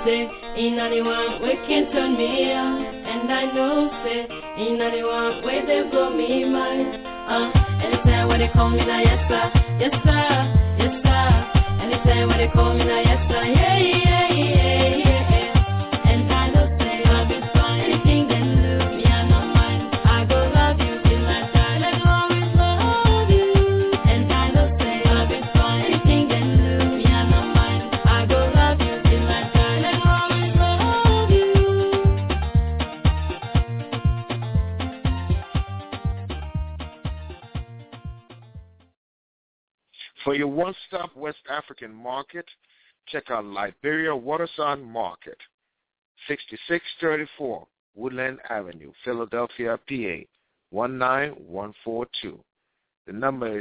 say, ain't anyone we can turn me on. And I know, say, ain't anyone where they blow me mind. Anytime when they call me now, yes sir, yes sir, yes sir. Anytime when they call me now, yes sir, yeah, yeah, yeah, yeah. And I know, say, I'll be fine. Anything that love me, I don't mind. I go love you till I die. Let go always love you. And I know, say, I'll be fine. Anything that love me, I don't mind. I go love you till I die. Let go always love you. For your one-stop West African market, check out Liberia Waterside Market, 6634 Woodland Avenue, Philadelphia, PA, 19142. The number is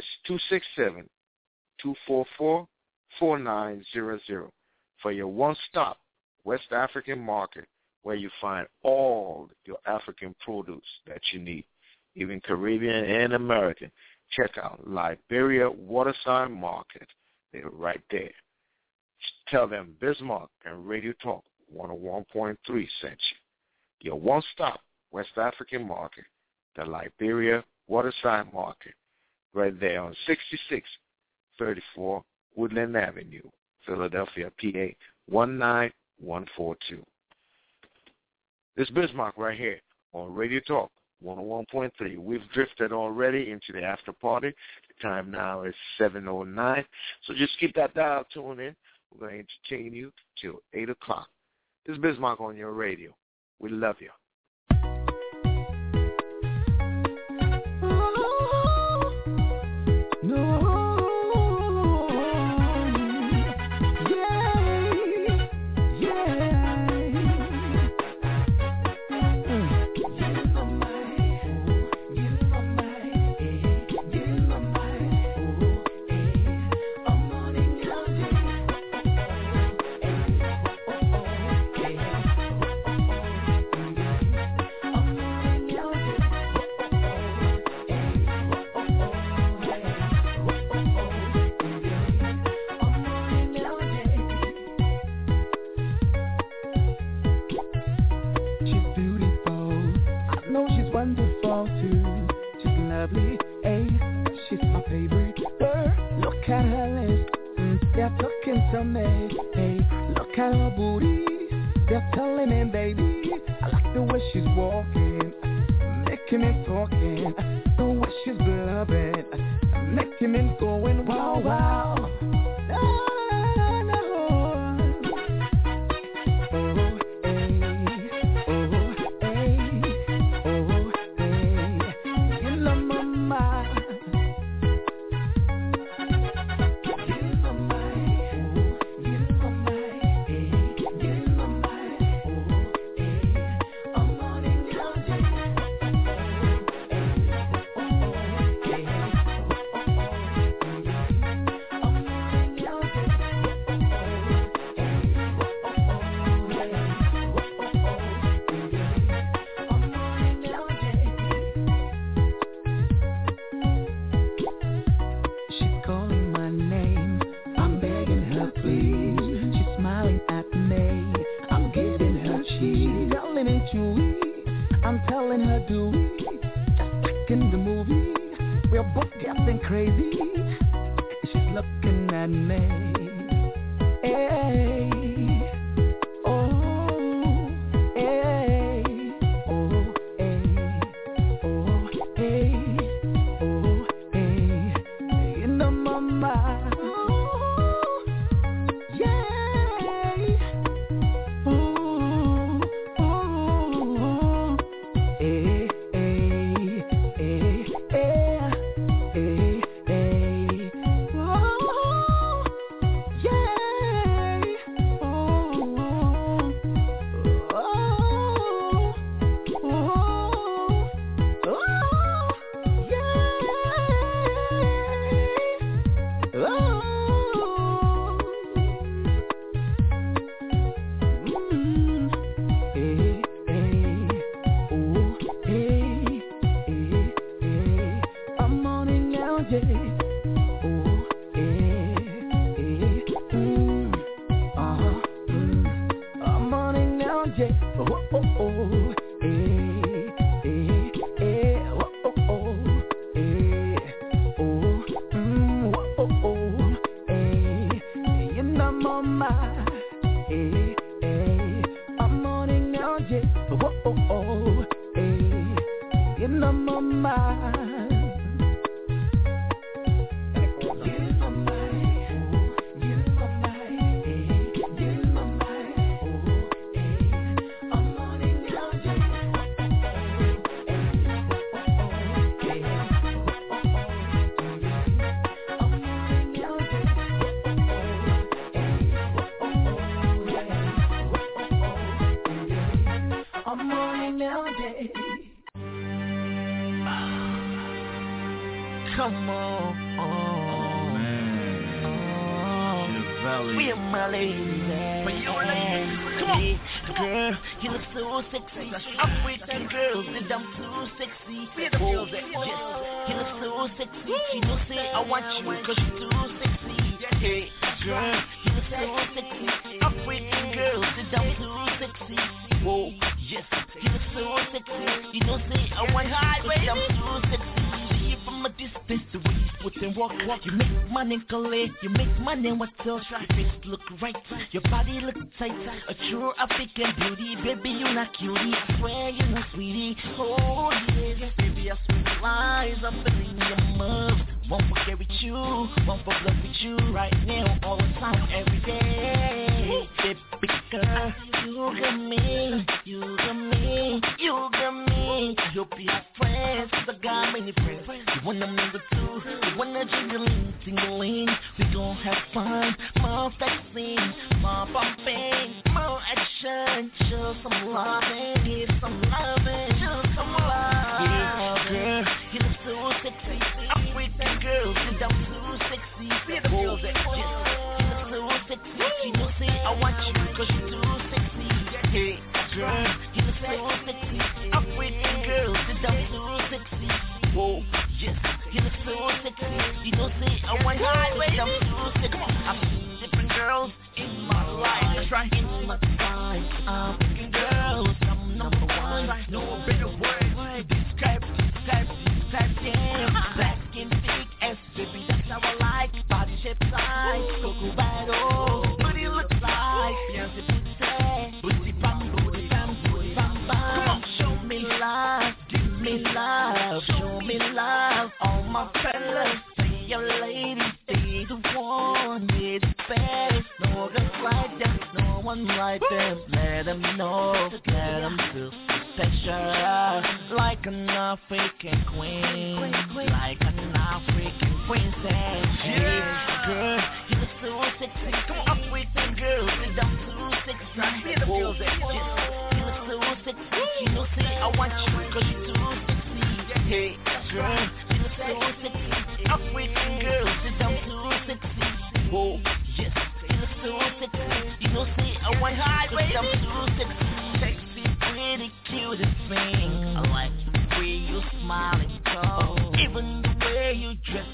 267-244-4900 for your one-stop West African market, where you find all your African produce that you need, even Caribbean and American. Check out Liberia Waterside Market. They're right there. Tell them Bismarck and Radio Talk 101.3 sent you. Your one-stop West African market, the Liberia Waterside Market, right there on 6634 Woodland Avenue, Philadelphia, PA, 19142. This Bismarck right here on Radio Talk 101.3. We've drifted already into the after party. The time now is 7:09. So just keep that dial tuned in. We're going to entertain you till 8 o'clock. This is Bismarck on your radio. We love you. yeah. Oh, oh, oh, Come on, we are my ladies, but you're ladies. Come on, girl, you look so sexy. I'm with that girl, and I'm too sexy. Oh, yes, you look so sexy. She don't say I want you, cause you're too sexy. Hey, girl, you look so sexy. I'm with that girl, and I'm too sexy. Oh, yes, you look so sexy. You don't say I want you, cause I'm too sexy. From a distance, the way you put and walk, you make money collect, you make money what's else. Your face look right, your body look tight. A true African beauty, baby you not cutie. I swear you not sweetie. Oh yeah, baby I swear the lies I'm feeling your moves. Won't forget with you, won't for blood with you. Right now, all the time, every day. Baby girl, you got me, you got me, you got me. You'll be our friends, cause I got many friends. You wanna mingle too, you wanna jingling, tingling. We gon' have fun, more flexing, more bumping, more action. Show some loving, give some loving, show some love. Yeah, girl, you look so sexy. I'm with that girl, and I'm too sexy. The girls that just, you look so sexy. She don't say I want you, cause you're too sexy. Hey, girl, you look so sexy. I'm with that girl, and I'm too sexy. Oh, yes, you look so sexy. You don't say I want you, cause I'm too sexy. I've seen different girls in my life. That's right, in my time. I'm thinking girls, I'm number one. No better word to describe, yeah. Black skin, big ass, baby, that's how I like. Body shape size, Coco Battle. Booty looks like Beyonce booty bam, booty bam, booty bam, bam. Come on, show me love, give me love, show me love. All my fellas, say your ladies, they the one, they the best. No girls like them, no one like them. Let them know, let them feel special, like an African queen, like an African princess. Hey, girl, you look so sexy. Come on, up with them girls, and I'm too sexy. The girls that just, you look so sexy. You don't say I want you, cause you're too sexy. Hey, girl, you look so sexy. Up with them girls, and I'm too sexy. Oh, yes, you look so sexy. You don't say I want you, cause I'm too sexy. Sexy, pretty, cute and thing. I like the way you smile and talk, even the way you dress,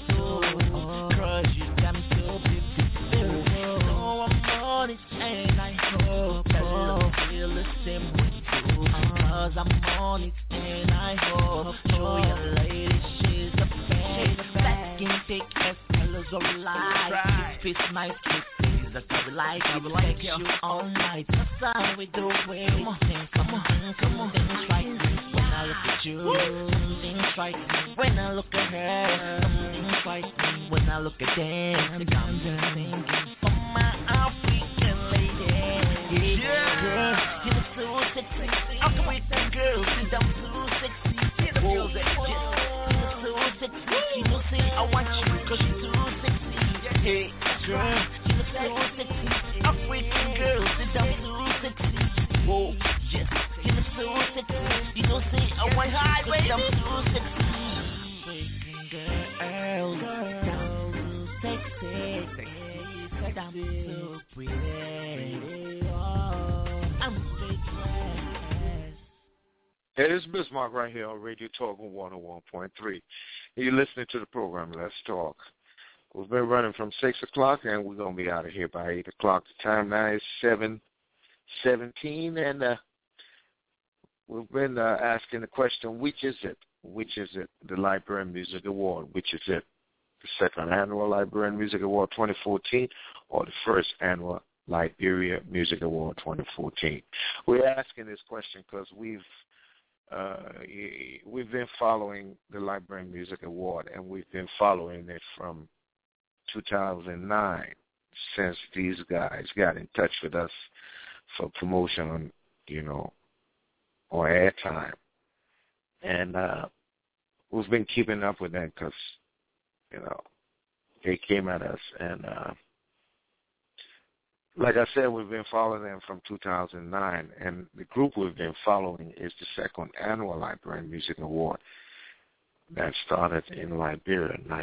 cause you damn so beautiful. So I'm on it and I hope that you'll feel the same way too. Cause I'm on it and I hope show your lady she's a fan. Black skin, thick as colors of light. It fits nice, that's how we like it. Take you all night. That's how we do it. Come on, things right me when I look at you. Something's right me when I look at her. Something's right me when I look at them. The guns are thinking for my African lady. Yeah, girl, you look so sexy. I'll come with them girls, and I'm too sexy. The girls that just, you look so sexy. She don't say I want you, cause you're too sexy. Hey, girl, you look so sexy. I'm with them girls, and I'm too sexy. Oh, yes, you look so sexy. You don't say I want you, cause I'm too sexy. Freaking girl, so sexy. I'm so pretty. I'm so Hey, this is Bismarck right here on Radio Talk on 101.3. You're listening to the program Let's Talk. We've been running from 6 o'clock, and we're going to be out of here by 8 o'clock. The time now is 7:17, and we've been asking the question, which is it? Which is it? The Liberian Music Award, which is it? The second annual Liberian Music Award 2014 or the first annual Liberia Music Award 2014? We're asking this question because we've been following the Liberian Music Award, and we've been following it from 2009 since these guys got in touch with us for promotion, or airtime. And we've been keeping up with them because, they came at us. And like I said, we've been following them from 2009. And the group we've been following is the second annual Liberian Music Award that started in Liberia in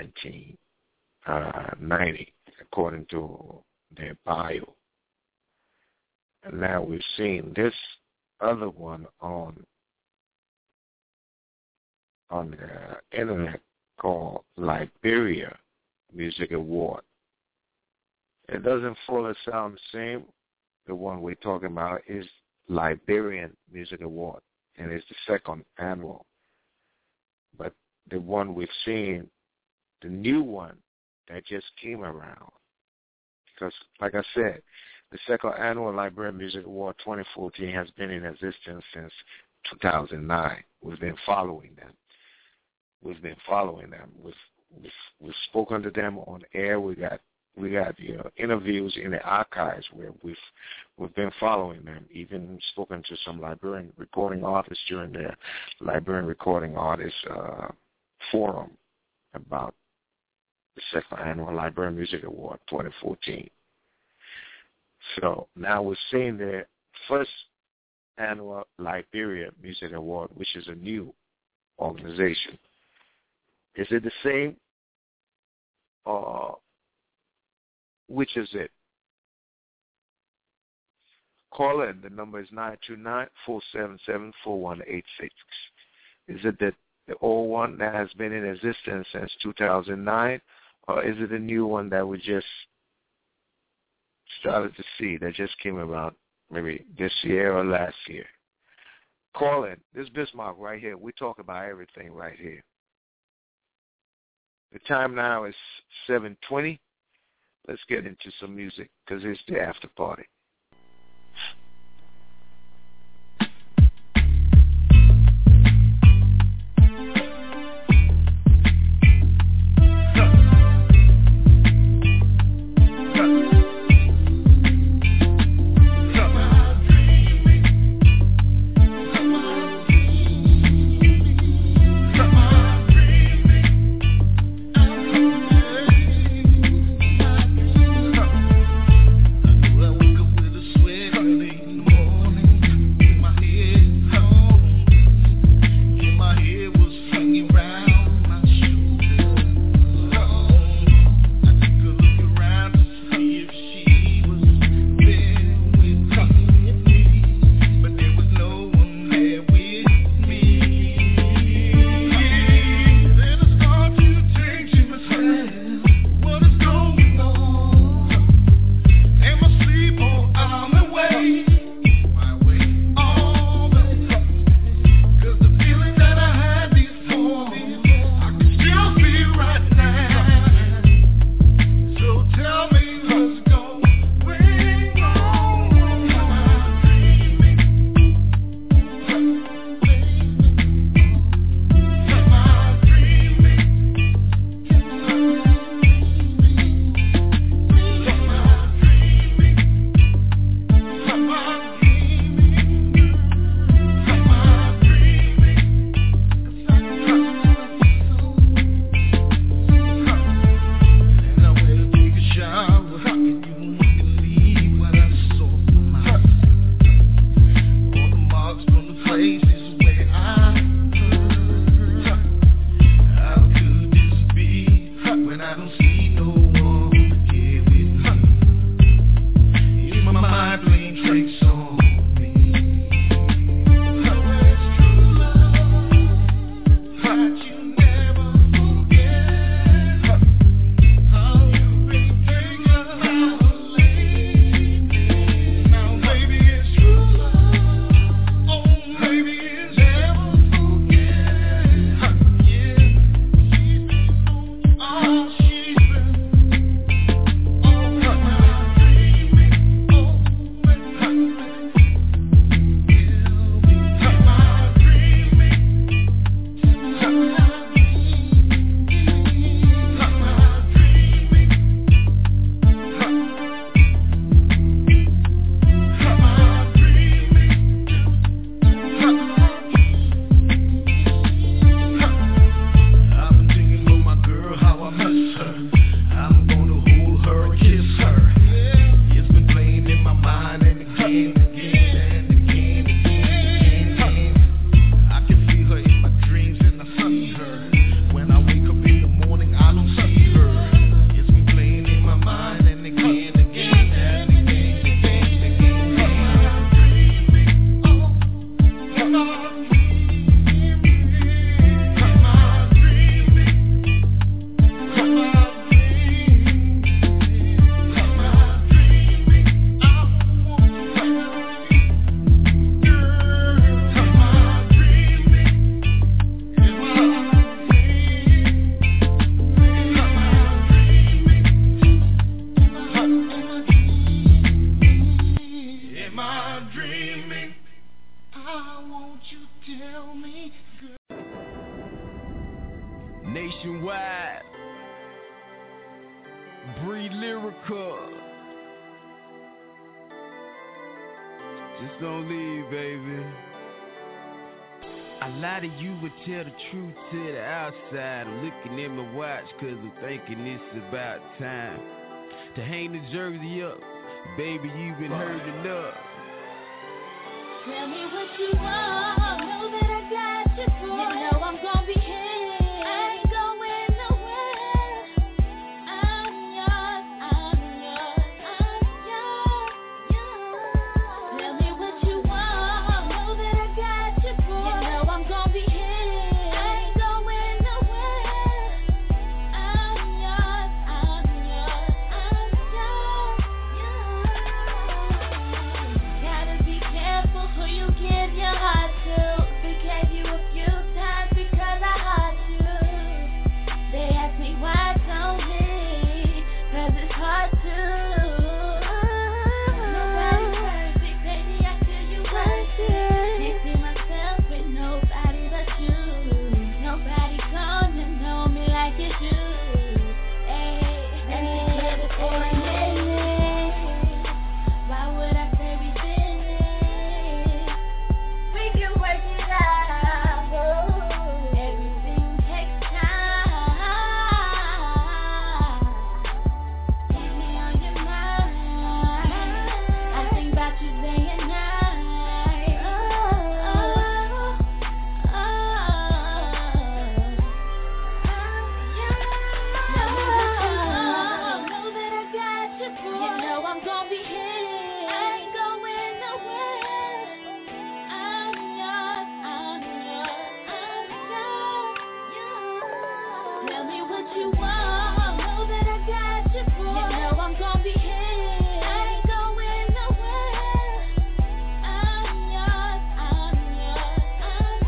1990, according to their bio. And now we've seen this other one on the internet called Liberia Music Award. It doesn't fully sound the same. The one we're talking about is Liberian Music Award, and it's the second annual. But the one we've seen, the new one that just came around, because like I said, the second annual Liberian Music Award 2014 has been in existence since 2009. We've been following them. We've spoken to them on air. We got interviews in the archives where we've been following them. Even spoken to some Liberian recording artists during their Liberian Recording Artists Forum about the second annual Liberian Music Award 2014. So now we're seeing the first annual Liberia Music Award, which is a new organization. Is it the same, or which is it? Call in. The number is 929-477-4186. Is it the old one that has been in existence since 2009, or is it a new one that we just started to see, that just came about maybe this year or last year? Call in. This is Bismarck right here. We talk about everything right here. The time now is 7:20. Let's get into some music because it's the after party. Well, not dreaming. I want you to tell me, girl. Nationwide, Breed Lyrical. Just don't leave, baby. I lie to you but tell the truth to the outside. I'm looking at my watch cause I'm thinking it's about time to hang the jersey up. Baby, you've been hurt enough. Tell me what you want. Know that I got you for. You know I'm gonna be here. I ain't going nowhere. I'm yours, I'm yours, I'm yours. Tell me what you want. Know that I got you for. You know I'm gonna be here. I ain't going nowhere. I'm yours, I'm yours, I'm yours. Gotta be careful who you give your heart to. Forgave you a few times because I hurt you. They ask me why don't me, cause it's hard to. Nobody's perfect, baby, I feel you worth it. Can't see myself with nobody but you. Nobody gonna know me like you do. Hey, let me get it for a minute. Why would I say we finished? We can work it out. Everything takes time. Keep me on your mind. I think about you day and night. Know that I got you for. You know I'm gonna be here. I ain't going nowhere. I'm yours, I'm yours, I'm yours. Tell me what you want. Know that I got you for. You know I'm gonna be here. I ain't going nowhere. I'm yours, I'm yours, I'm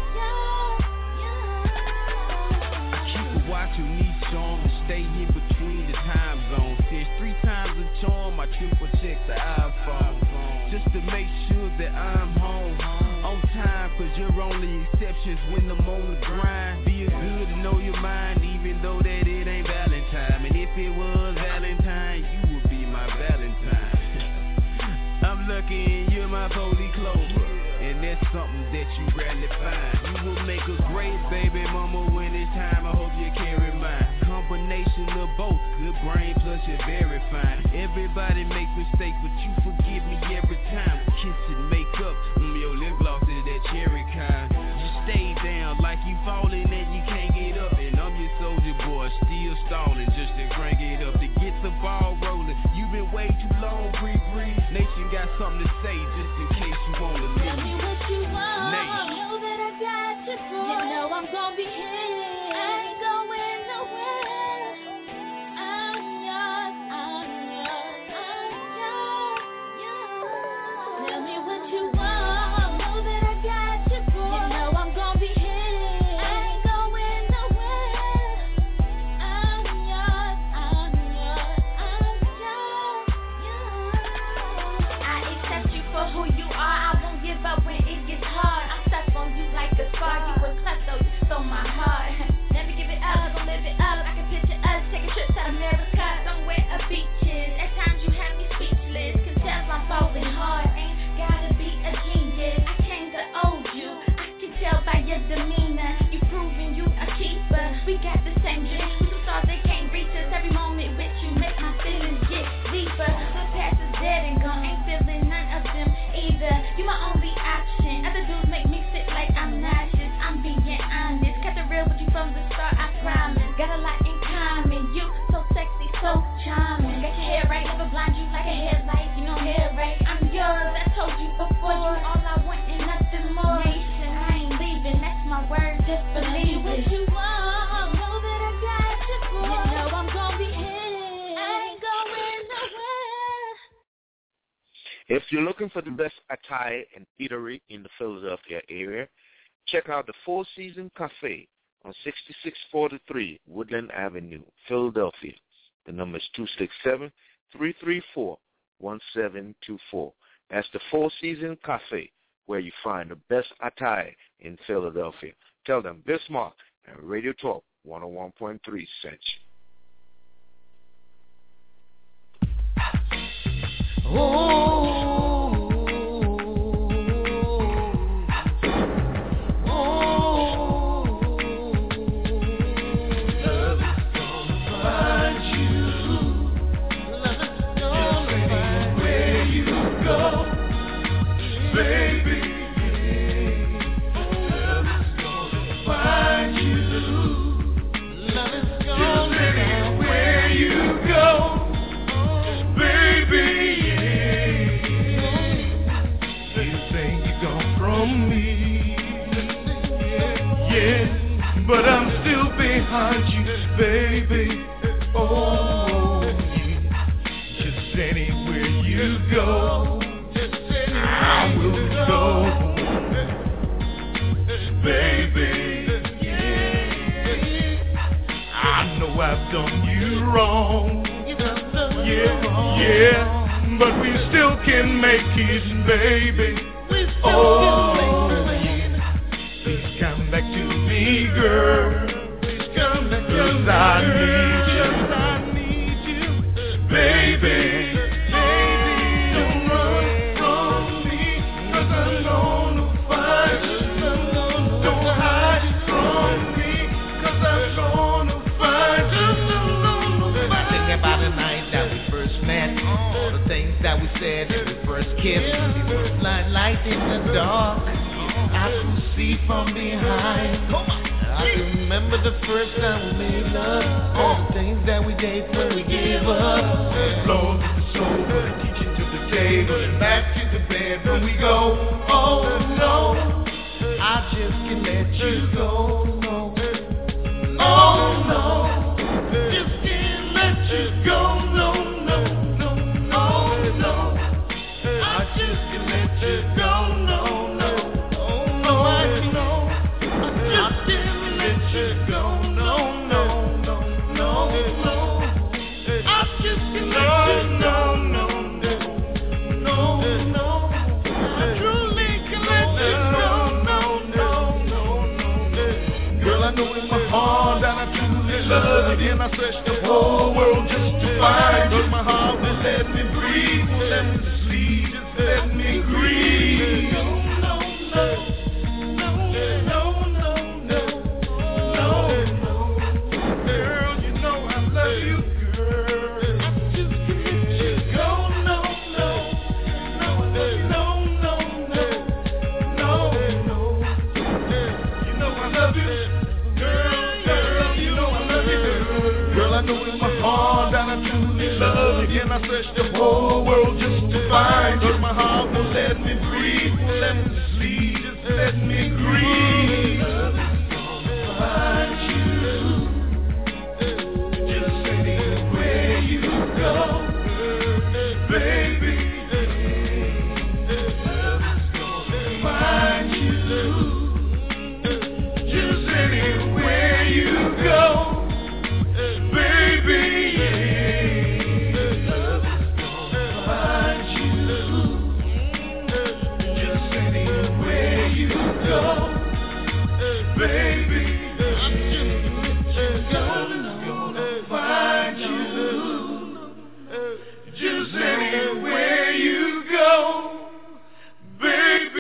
yours. Keep a watch on each arm and stay in between the time zones. There's 3 times a charm, I triple check the iPhone just to make sure that I'm home on time, cause you're only exceptions when I'm on the grind. Feel good to know your mind, even though that it ain't Valentine. And if it was Valentine, you would be my Valentine. I'm lucky and you're my holy clover, and that's something that you rarely find. You will make a great baby mama when it's time. I hope you carry mine. Combination of both, good brain plus you're very fine. Everybody makes mistakes, but you forgive me every time. Kiss and make up, your lip gloss is that cherry kind. You stay down like you falling and you can't get up, and I'm your soldier boy, still stalling just to crank it up to get the ball rolling. You've been way too long, breathe. Nation got something to say just in case you wanna leave. Tell me what you want. Nation. Know that I got you for. You know I'm gonna be here. I ain't going nowhere. I'm yours, I'm yours, I'm yours. Tell me what you want. Know that I got you for. You know I'm gonna be here. I ain't going nowhere. I'm yours, I'm yours, I'm yours. I accept you for who you are. I won't give up when it gets hard. I'm stuck on you like a scar. You was klepto, you stole my heart. Never give it up, gonna live it up. I can picture us taking trips to America, somewhere a beaches. At times you have me speechless. Can tell I'm falling hard. Ain't gotta be a genius. I came to owe you. I can tell by your demeanor. You proving you a keeper. We got the same dreams. We two stars they can't reach us. Every moment with you make my feelings get deeper. The past is dead and gone. Ain't feeling none of them either. You my only option. Other dudes make me sit like I'm nauseous. I'm being honest. Kept it real with you from the start, I promise. Got a lot in common. You so sexy, so charming. Got your hair right, never blind you like a headlight. You know hair right. I'm yours. I told you before. You all I want and nothing more. Nation, I ain't leaving. That's my word. Just believe what you want. Know that I got you for. You know I'm gonna be here. I ain't going nowhere. If you're looking for the best Thai and eatery in the Philadelphia area, check out the Four Seasons Cafe on 6643 Woodland Avenue, Philadelphia. The number is 267-334-1724. That's the Four Seasons Cafe, where you find the best attire in Philadelphia. Tell them Bismarck and Radio Talk 101.3 sent you. But I'm still behind you, baby. Oh, yeah. Just anywhere you go, I will go, baby. Yeah. I know I've done you wrong. Yeah, but we still can make it, baby. Please come back to me, girl. Please come back to me. 'Cause I need you, baby. Don't run from me, 'cause I'm gonna find you. Don't hide from me, 'cause I'm gonna find you. Think about the night that we first met, all the things that we said when we first kissed. We were blind light in the dark. I could see from behind. I remember the first time we made love. All the things that we did when we gave up. Blow to the soul, put the kitchen to the table, and back to the bed when we go. Oh no, I just can't let you go. No. Oh no, just can't let you go. No, no, no, no, no. I just can't let you go. No. And I searched the whole world just to find you. My heart will let me breathe, will let me sleep, just let me grieve. No, no, no, no, no, no, no, no. Girl, you know I love you, girl. I just can't let you go. No, no, no, no, no, no, no, no. You know I love you, girl. Girl, I know in my heart that I truly love you. And I searched the whole world just to find you. My heart will let me breathe, will let me sleep, just let me grieve. Find you, just anywhere you go, baby. Find you, just anywhere you go. Baby, love is gonna find you. Just anywhere you go, baby. I'm just gonna find you. Just anywhere you go, baby.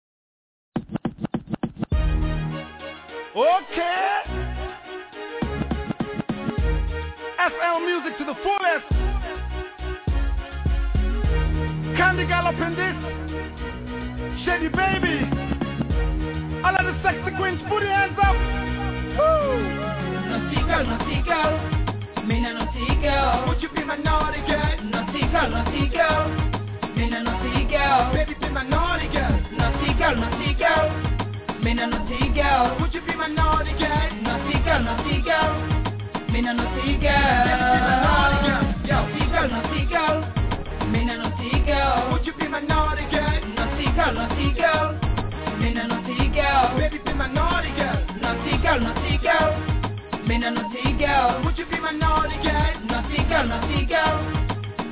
Okay. FL music to the fullest. Candy Gallop in this. Shady Baby. All of the sexy queens, put your hands up. Woo! Naughty girl, me no naughty girl. Would you be my naughty girl? Naughty girl, me no naughty girl. Baby, be my naughty girl. Naughty girl, me no naughty girl. Would you be my naughty girl? Naughty girl, me no naughty girl. Naughty girl, me no naughty girl. Would you be my naughty girl? Naughty girl, me no naughty girl. Baby, be my naughty girl. Naughty girl, me no naughty girl. Would you be my naughty girl? Naughty girl,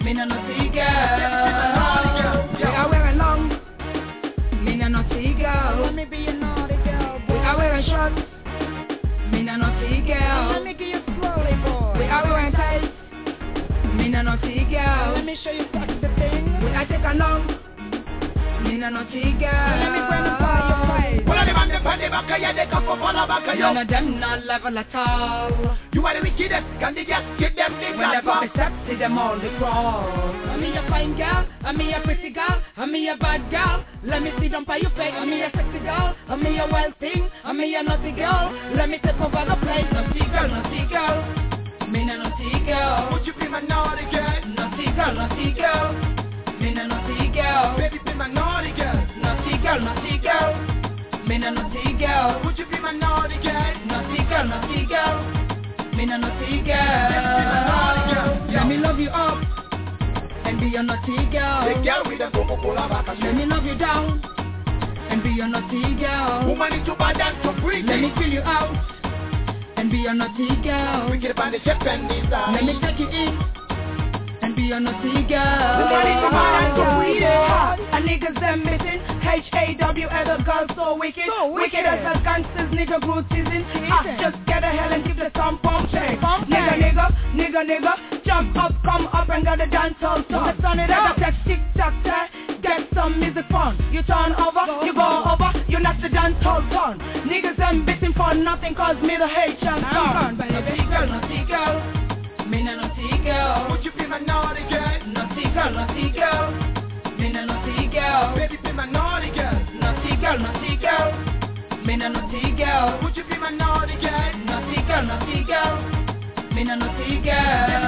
me no naughty girl. We are wearing long, me no naughty girl. Let me be a naughty girl, boy. We are wearing shorts, me no naughty girl. Let me get you slowly, boy. We are wearing tights, me no naughty girl. Let me show you such the thing. We are taking long, me no naughty girl. Let me gratify your praise. Well, the man, the back, they come up on the back, none of them not level at all. You are the wickedest, can they just give them the when they got the steps, see them all the crawl. I'm me a fine girl, I'm me a pretty girl, I'm me a bad girl. Let me see them by your face. I'm me a sexy girl, I'm me a wild thing, I'm me a naughty girl. Let me take over the place. Naughty girl, naughty girl. Me no naughty girl. Would you be my naughty girl? Naughty girl, naughty girl. Me no naughty girl. Baby, be my naughty girl. Naughty girl, naughty girl. Me no naughty girl. Would you be my naughty girl? Naughty girl, naughty girl. Me no naughty girl. Let me love you up and be a naughty girl. The girl with the Coca-Cola back. Let me love you down and be a naughty girl. Woman is too bad and too pretty. Let me fill you out and be a naughty girl. We get up on the ship and design. Let me take you in and be a naughty girl. Woman is too bad and too pretty. A niggas them missing. H-A-W as a girl so wicked. Wicked as a gangsters, nigga grew teasing. Just get a hell and keep the song pumping. Nigga, jump up, come up and get the dance all song. Turn it up, that tick tock, get some music fun. You turn over, you go over, you knock the dance all fun. Niggas them bitching for nothing cause me the hate chance gone. Naughty girl, me no naughty girl. Would you be my naughty girl? Naughty girl. Me no naughty girl. Baby, be my naughty girl. Naughty girl. Me no naughty girl. Would you be my naughty girl? Naughty girl. Me no naughty girl.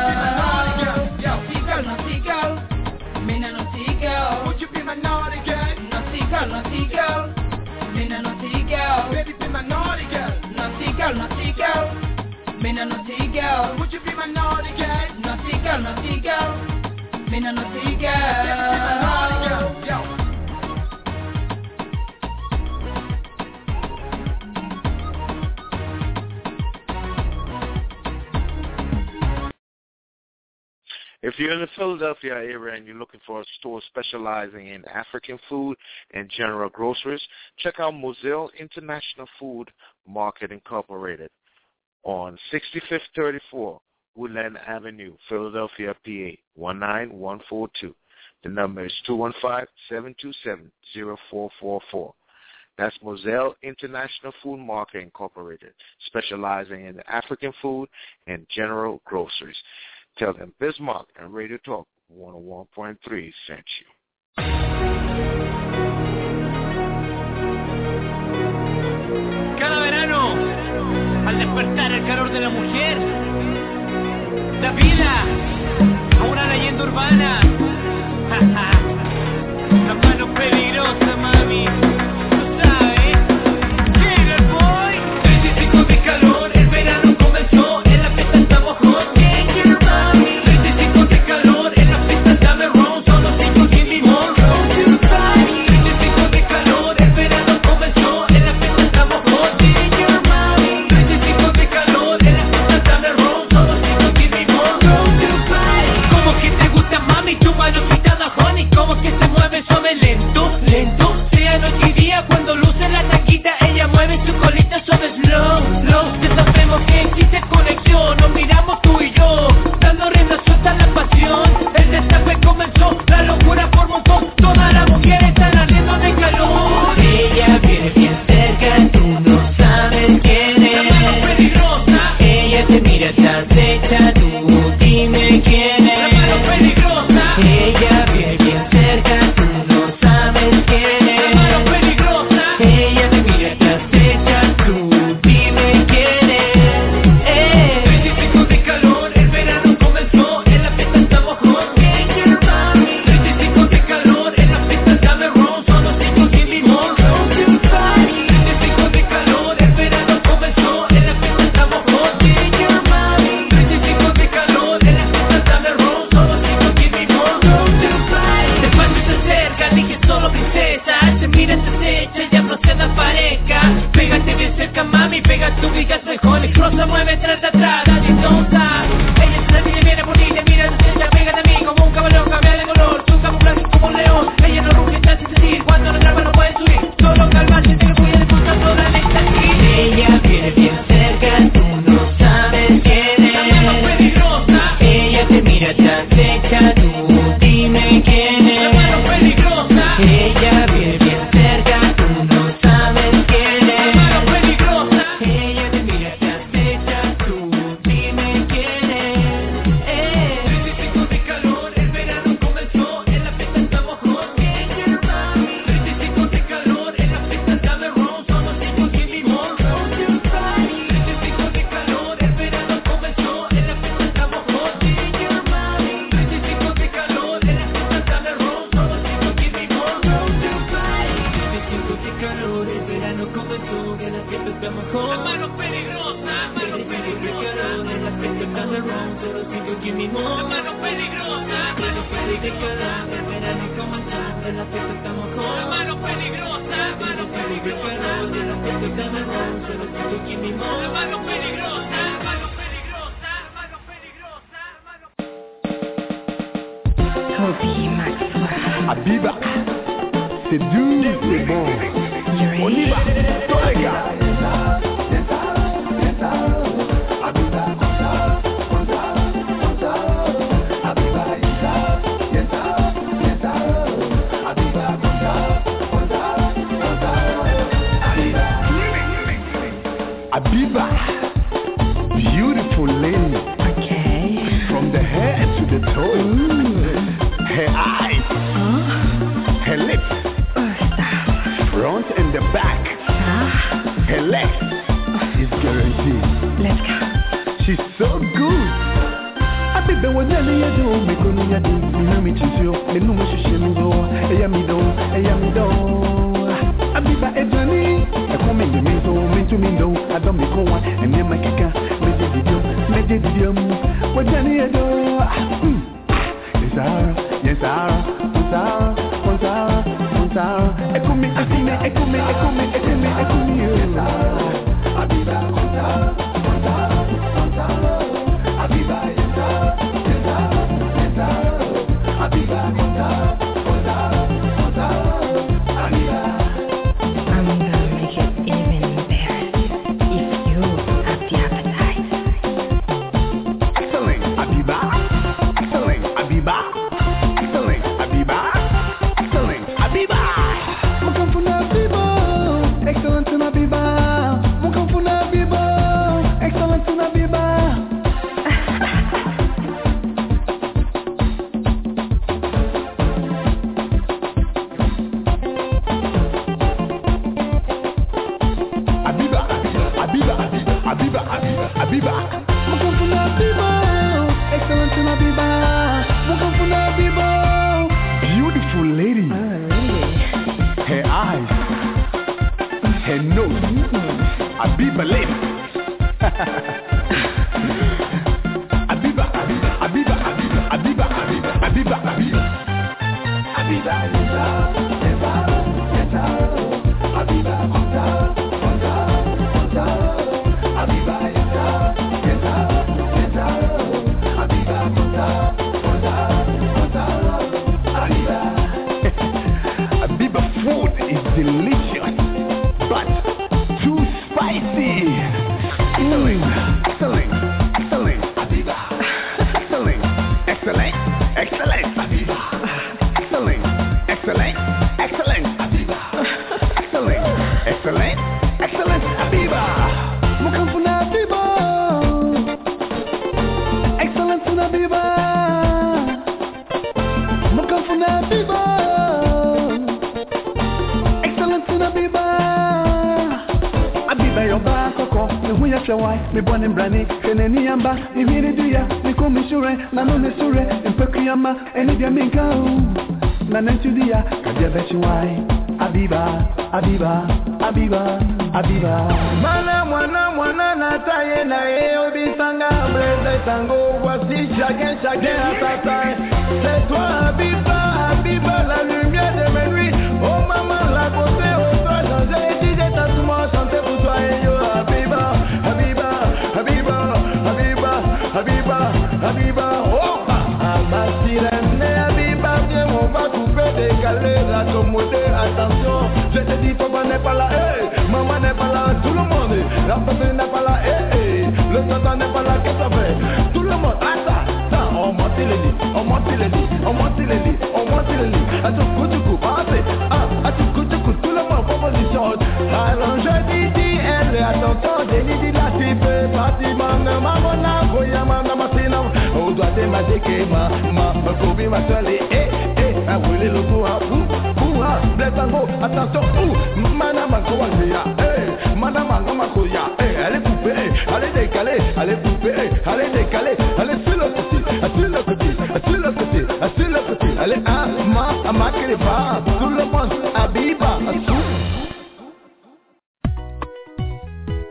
Naughty girl. Me no naughty girl. Would you be my naughty girl? Naughty girl. Me no naughty girl. Baby, be my naughty girl. Naughty girl. Me no naughty girl. Would you be my naughty girl? Naughty girl. Me no naughty girl. If you're in the Philadelphia area and you're looking for a store specializing in African food and general groceries, check out Moselle International Food Market Incorporated on 65th 34 Woodland Avenue, Philadelphia, PA 19142. The number is 215-727-0444. That's Moselle International Food Market Incorporated, specializing in African food and general groceries. Tell them Bismarck and Radio Talk 101.3 sent you. Cada verano, al despertar el calor de la mujer, da vida a una leyenda urbana. La mano peligrosa, mami. Tú sabes. Killer Boy. 35 de calor, el verano comenzó. En la fiesta estamos hot. Killer Mami. 35 de calor, en la fiesta dame ron. Son los 5 que mi morro. estamos con manos peligrosas, manos peligrosas. En la fiesta están around, solo si tú give me more. Manos peligrosas, manos peligrosas. El verano comenzando, en la fiesta estamos con manos peligrosas, manos peligrosas. En la fiesta están around, solo si tú give me more. Manos peligrosas, manos peligrosas, manos peligrosas, manos. Toby Maxwell. Abiba, c'est dur, c'est bon. On y va, tous les gars. Abiba, beautiful lady. Okay. From the head to the toe. Her eyes, her lips, front and the back, her legs is guaranteed. Let's go. She's so good. Abiba was nearly a do, me couldn't yet do. Me know me choose you, me know me should me go. Eya me do, eya me do. Abiba Edwani, I come in the me do. I don't make one, and then my kaka, me did you, what Jenny do. Yes, Ekumi, Abiba, I'm gonna make it even better if you have the appetite. Excellent, Abiba. Excellent, Abiba. Excellent, Abiba. Excellent, Abiba. Mukamfuna Abiba. Excellent, Abiba. Mukamfuna Abiba. Excellent, Abiba. Abiba, Mukamfuna Abiba, excellent Abiba, Mukamfuna Abiba, beautiful lady, her eyes, her nose, Abiba lips, Abiba, Abiba food is delicious, but too spicy. Excellent, Abiba. Excellent, Abiba. Excellent, Abiba. Excellent, Abiba. Mukamfuna Abiba. Excellent Abiba. Mukamfuna Abiba. Excellent Abiba. Abiba yoba koko, ehuya chawai, me bone brani, keneni yamba, imiri dia, nikomi shure, nanone sure, impekiyama, enidia minkau. Nanentu dia, kadia bechiwai. Abiba. Mwana nataye na obi sanga breze tango voici chacun à sa taille. C'est toi Abiba, la lumière de mes nuits. Oh maman, la beauté au soir, j'ai dit t'as tout moi chanter pour toi et yo Abiba. Oh, ma sirène Abiba, viens on va couper, décaler, raccommoder, attention. Je te dis papa n'est pas là, maman n'est pas là, tout le monde. La famille n'est pas là, le tonton n'est pas là, qu'est-ce qu'on fait? Tout le monde, attends, on monte les lits. À tout coup, tout le monde, proposition. Alors je dis, elle, attention, j'ai dit la type, bâtiment, maman, voyant, maman, on doit démasquer, ma copine, ma soeur, a brûlé le goût, attention, madame Makoya, elle est coupée, elle est décalée, elle est coupée, elle est décalée, elle est sur le côté, elle est à ma crépa, tout le monde, Abiba,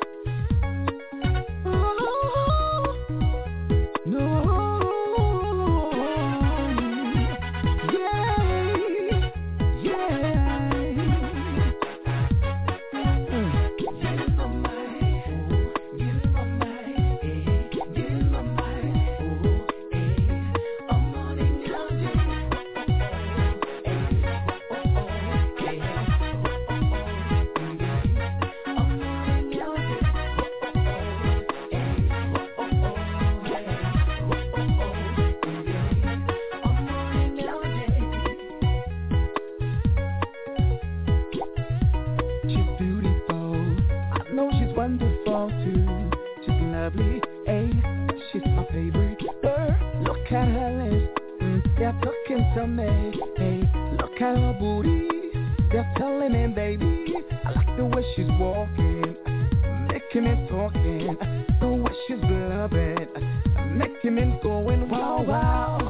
She's beautiful. I know she's wonderful too. She's lovely, hey, she's my favorite girl. Look at her lips, they're talking to me. Hey, look at her booty, they're telling me, baby. I like the way she's walking, making me talking. The way she's loving, making me going wow, wow.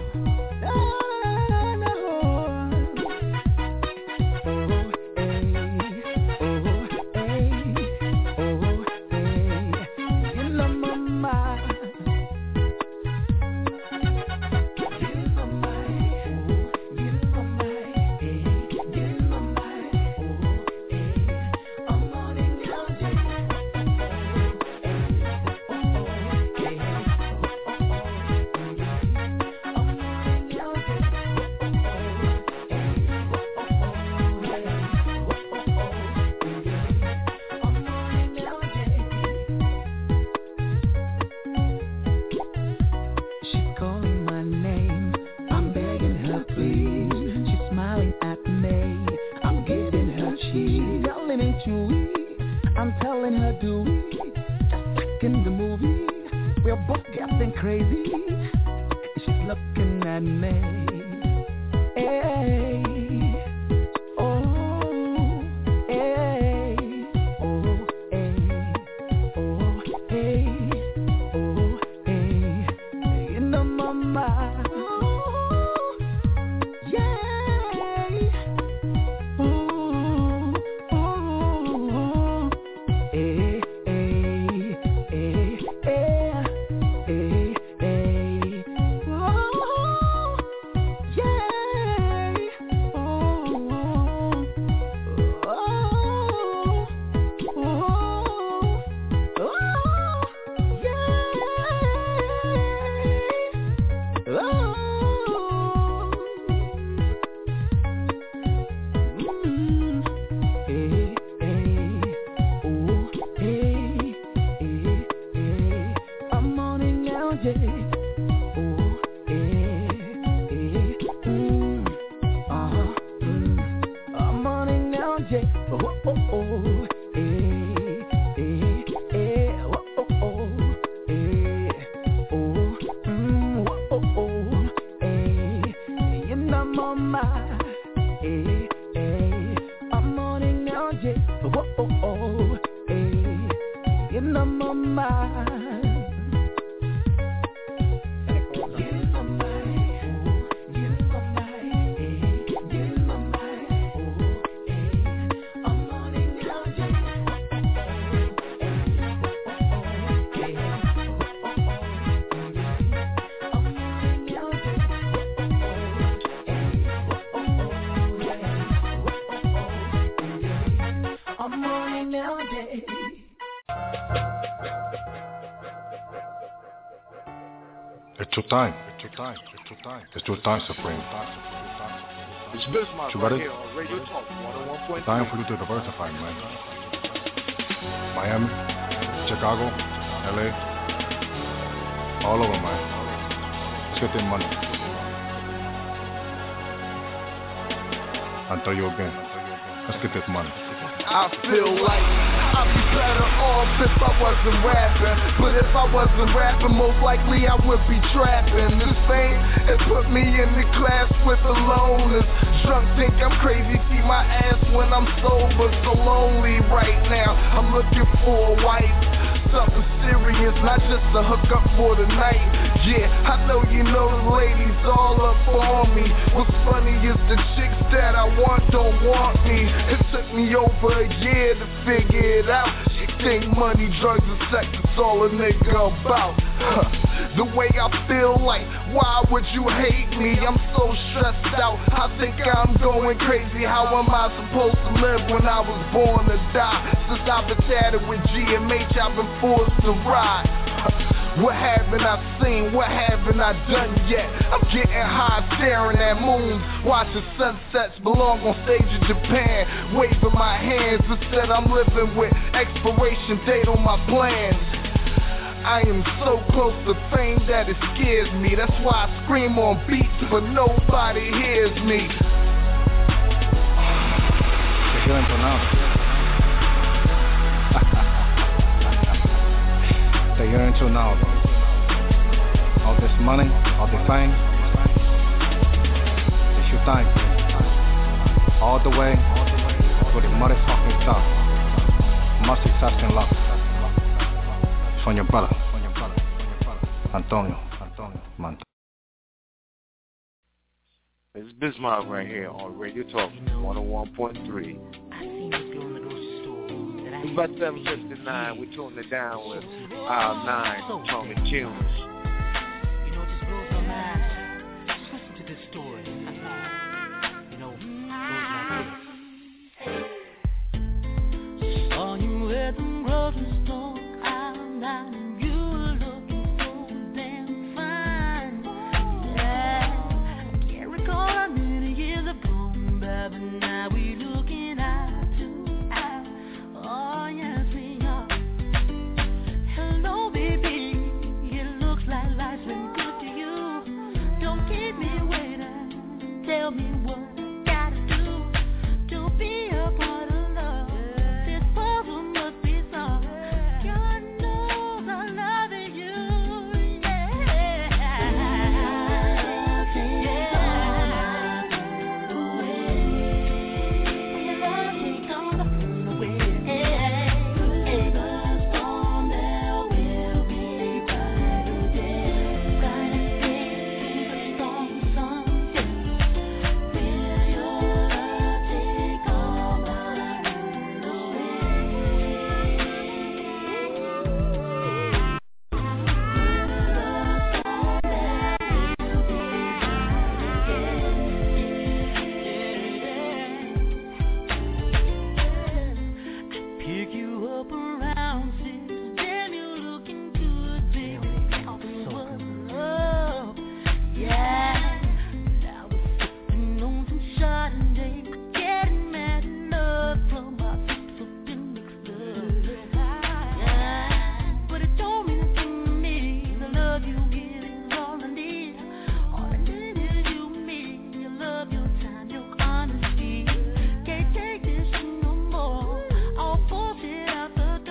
It's your time, Supreme. It's Bismarck you ready? Right here on Radio Talk 101.3. Time for you to diversify, man. Miami, Chicago, LA, all over, man. Let's get that money. I'll tell you again. Let's get this money. I feel like I'd be better off if I wasn't rapping. But if I wasn't rapping, most likely I would be trapping. This fame has put me in the class with the loners. Drunk think I'm crazy, see my ass when I'm sober. So lonely right now, I'm looking for a wife. Something serious, not just a hookup for the night. Yeah, I know you know the ladies all up on me. What's funny is the chicks that I want don't want me. It took me over a year to figure it out. She think money, drugs, and sex is all a nigga about. The way I feel like, why would you hate me? I'm so stressed out, I think I'm going crazy. How am I supposed to live when I was born to die? Since I've been tatted with GMH, I've been forced to ride. What haven't I seen? What haven't I done yet? I'm getting high, staring at moons, watching sunsets, belong on stage in Japan, waving my hands. Instead I'm living with expiration date on my plans. I am so close to fame that it scares me. That's why I scream on beats, but nobody hears me. Se quieren pronounce. into now, though? All this money, all the fame, it's your thing. All the way to the motherfucking top. More success and love. From your brother, Antonio Manta. It's Bismarck right here on Radio Talk 101.3. It's about 7:59. We're tuning it down with Aisle 9, Tommy Tunes. You know, it just blows my mind. Just listen to this story. You know, it goes like this. Saw you at the grocery store, Aisle 9, and you were looking so damn fine. Yeah, I can't recall how many years have gone by, but now we looking eye to eye. Oh yes, we are. Hello, baby. It looks like life's been good to you. Don't keep me waiting. Tell me what I gotta do to be a part of love. This puzzle must be solved. God knows I love you. Pick you up around 6, then you looking good, baby. Love, yeah. Now we're sipping on some Chardonnay, getting mad enough from our beautiful mixed love. Yeah, but it don't mean a thing to me. The love you give is all I need. All I need is you and me. Your love, your time, your honesty. Can't take this shit no more. I'll force it out the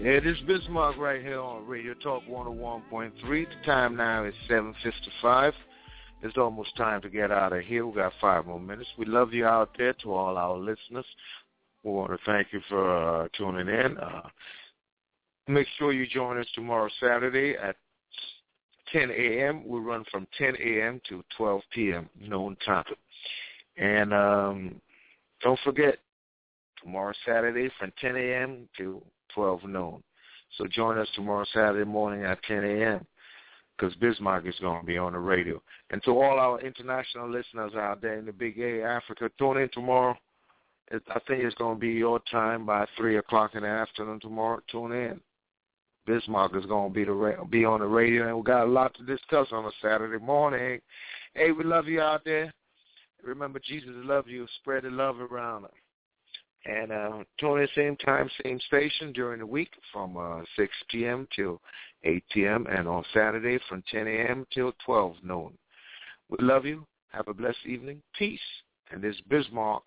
Yeah, this is Bismarck right here on Radio Talk 101.3. The time now is 7:55. It's almost time to get out of here. We got 5 more minutes. We love you out there. To all our listeners, we want to thank you for tuning in. Make sure you join us tomorrow Saturday at 10 a.m. We run from 10 a.m. to 12 p.m. noon time. And don't forget, tomorrow Saturday from 10 a.m. to 12 noon. So join us tomorrow Saturday morning at 10 a.m. because Bismarck is going to be on the radio. And to all our international listeners out there in the Big A, Africa, tune in tomorrow. I think it's going to be your time by 3 o'clock in the afternoon tomorrow. Tune in. Bismarck is going to be on the radio, and we got a lot to discuss on a Saturday morning. Hey, we love you out there. Remember, Jesus loves you. Spread the love around. And tune in same time, same station during the week from 6 p.m. till 8 p.m. and on Saturday from 10 a.m. till 12 noon. We love you. Have a blessed evening. Peace. And this is Bismarck.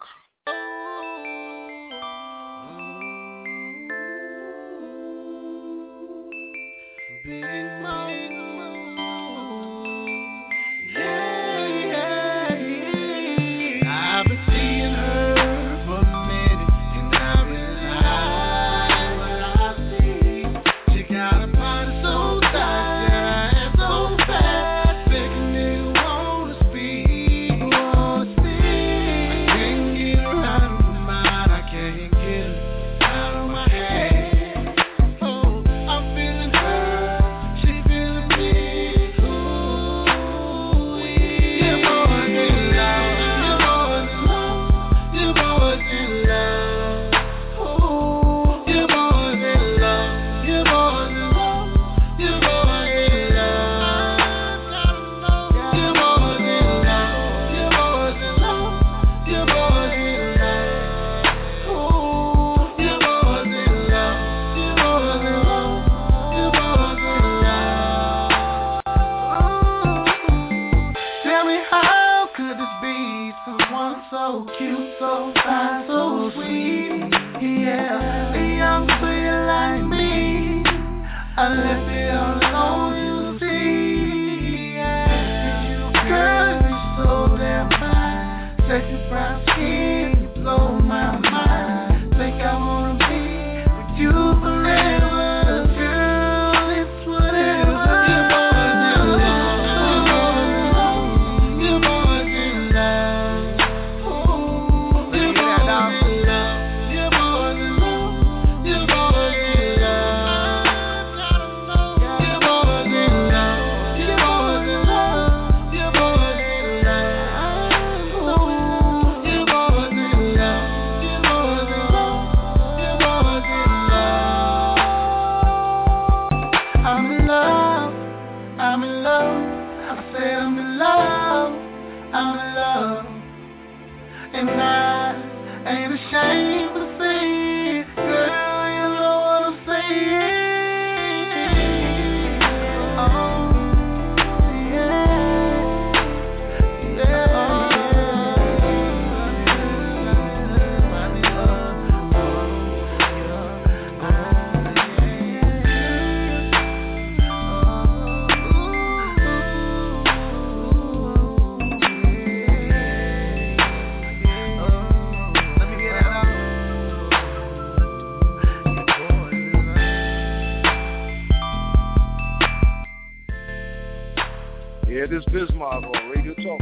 This is Bismarck on Radio Talk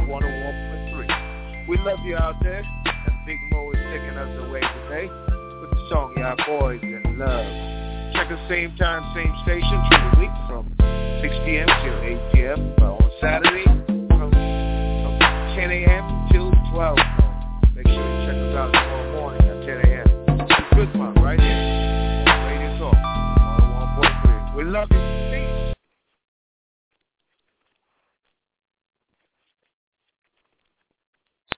101.3. We love you out there, and Big Mo is taking us away today with the song Y'all Boys in Love. Check us same time, same station through the week from 6 p.m. till 8 p.m. On Saturday from 10 a.m. till 12. Make sure you check us out.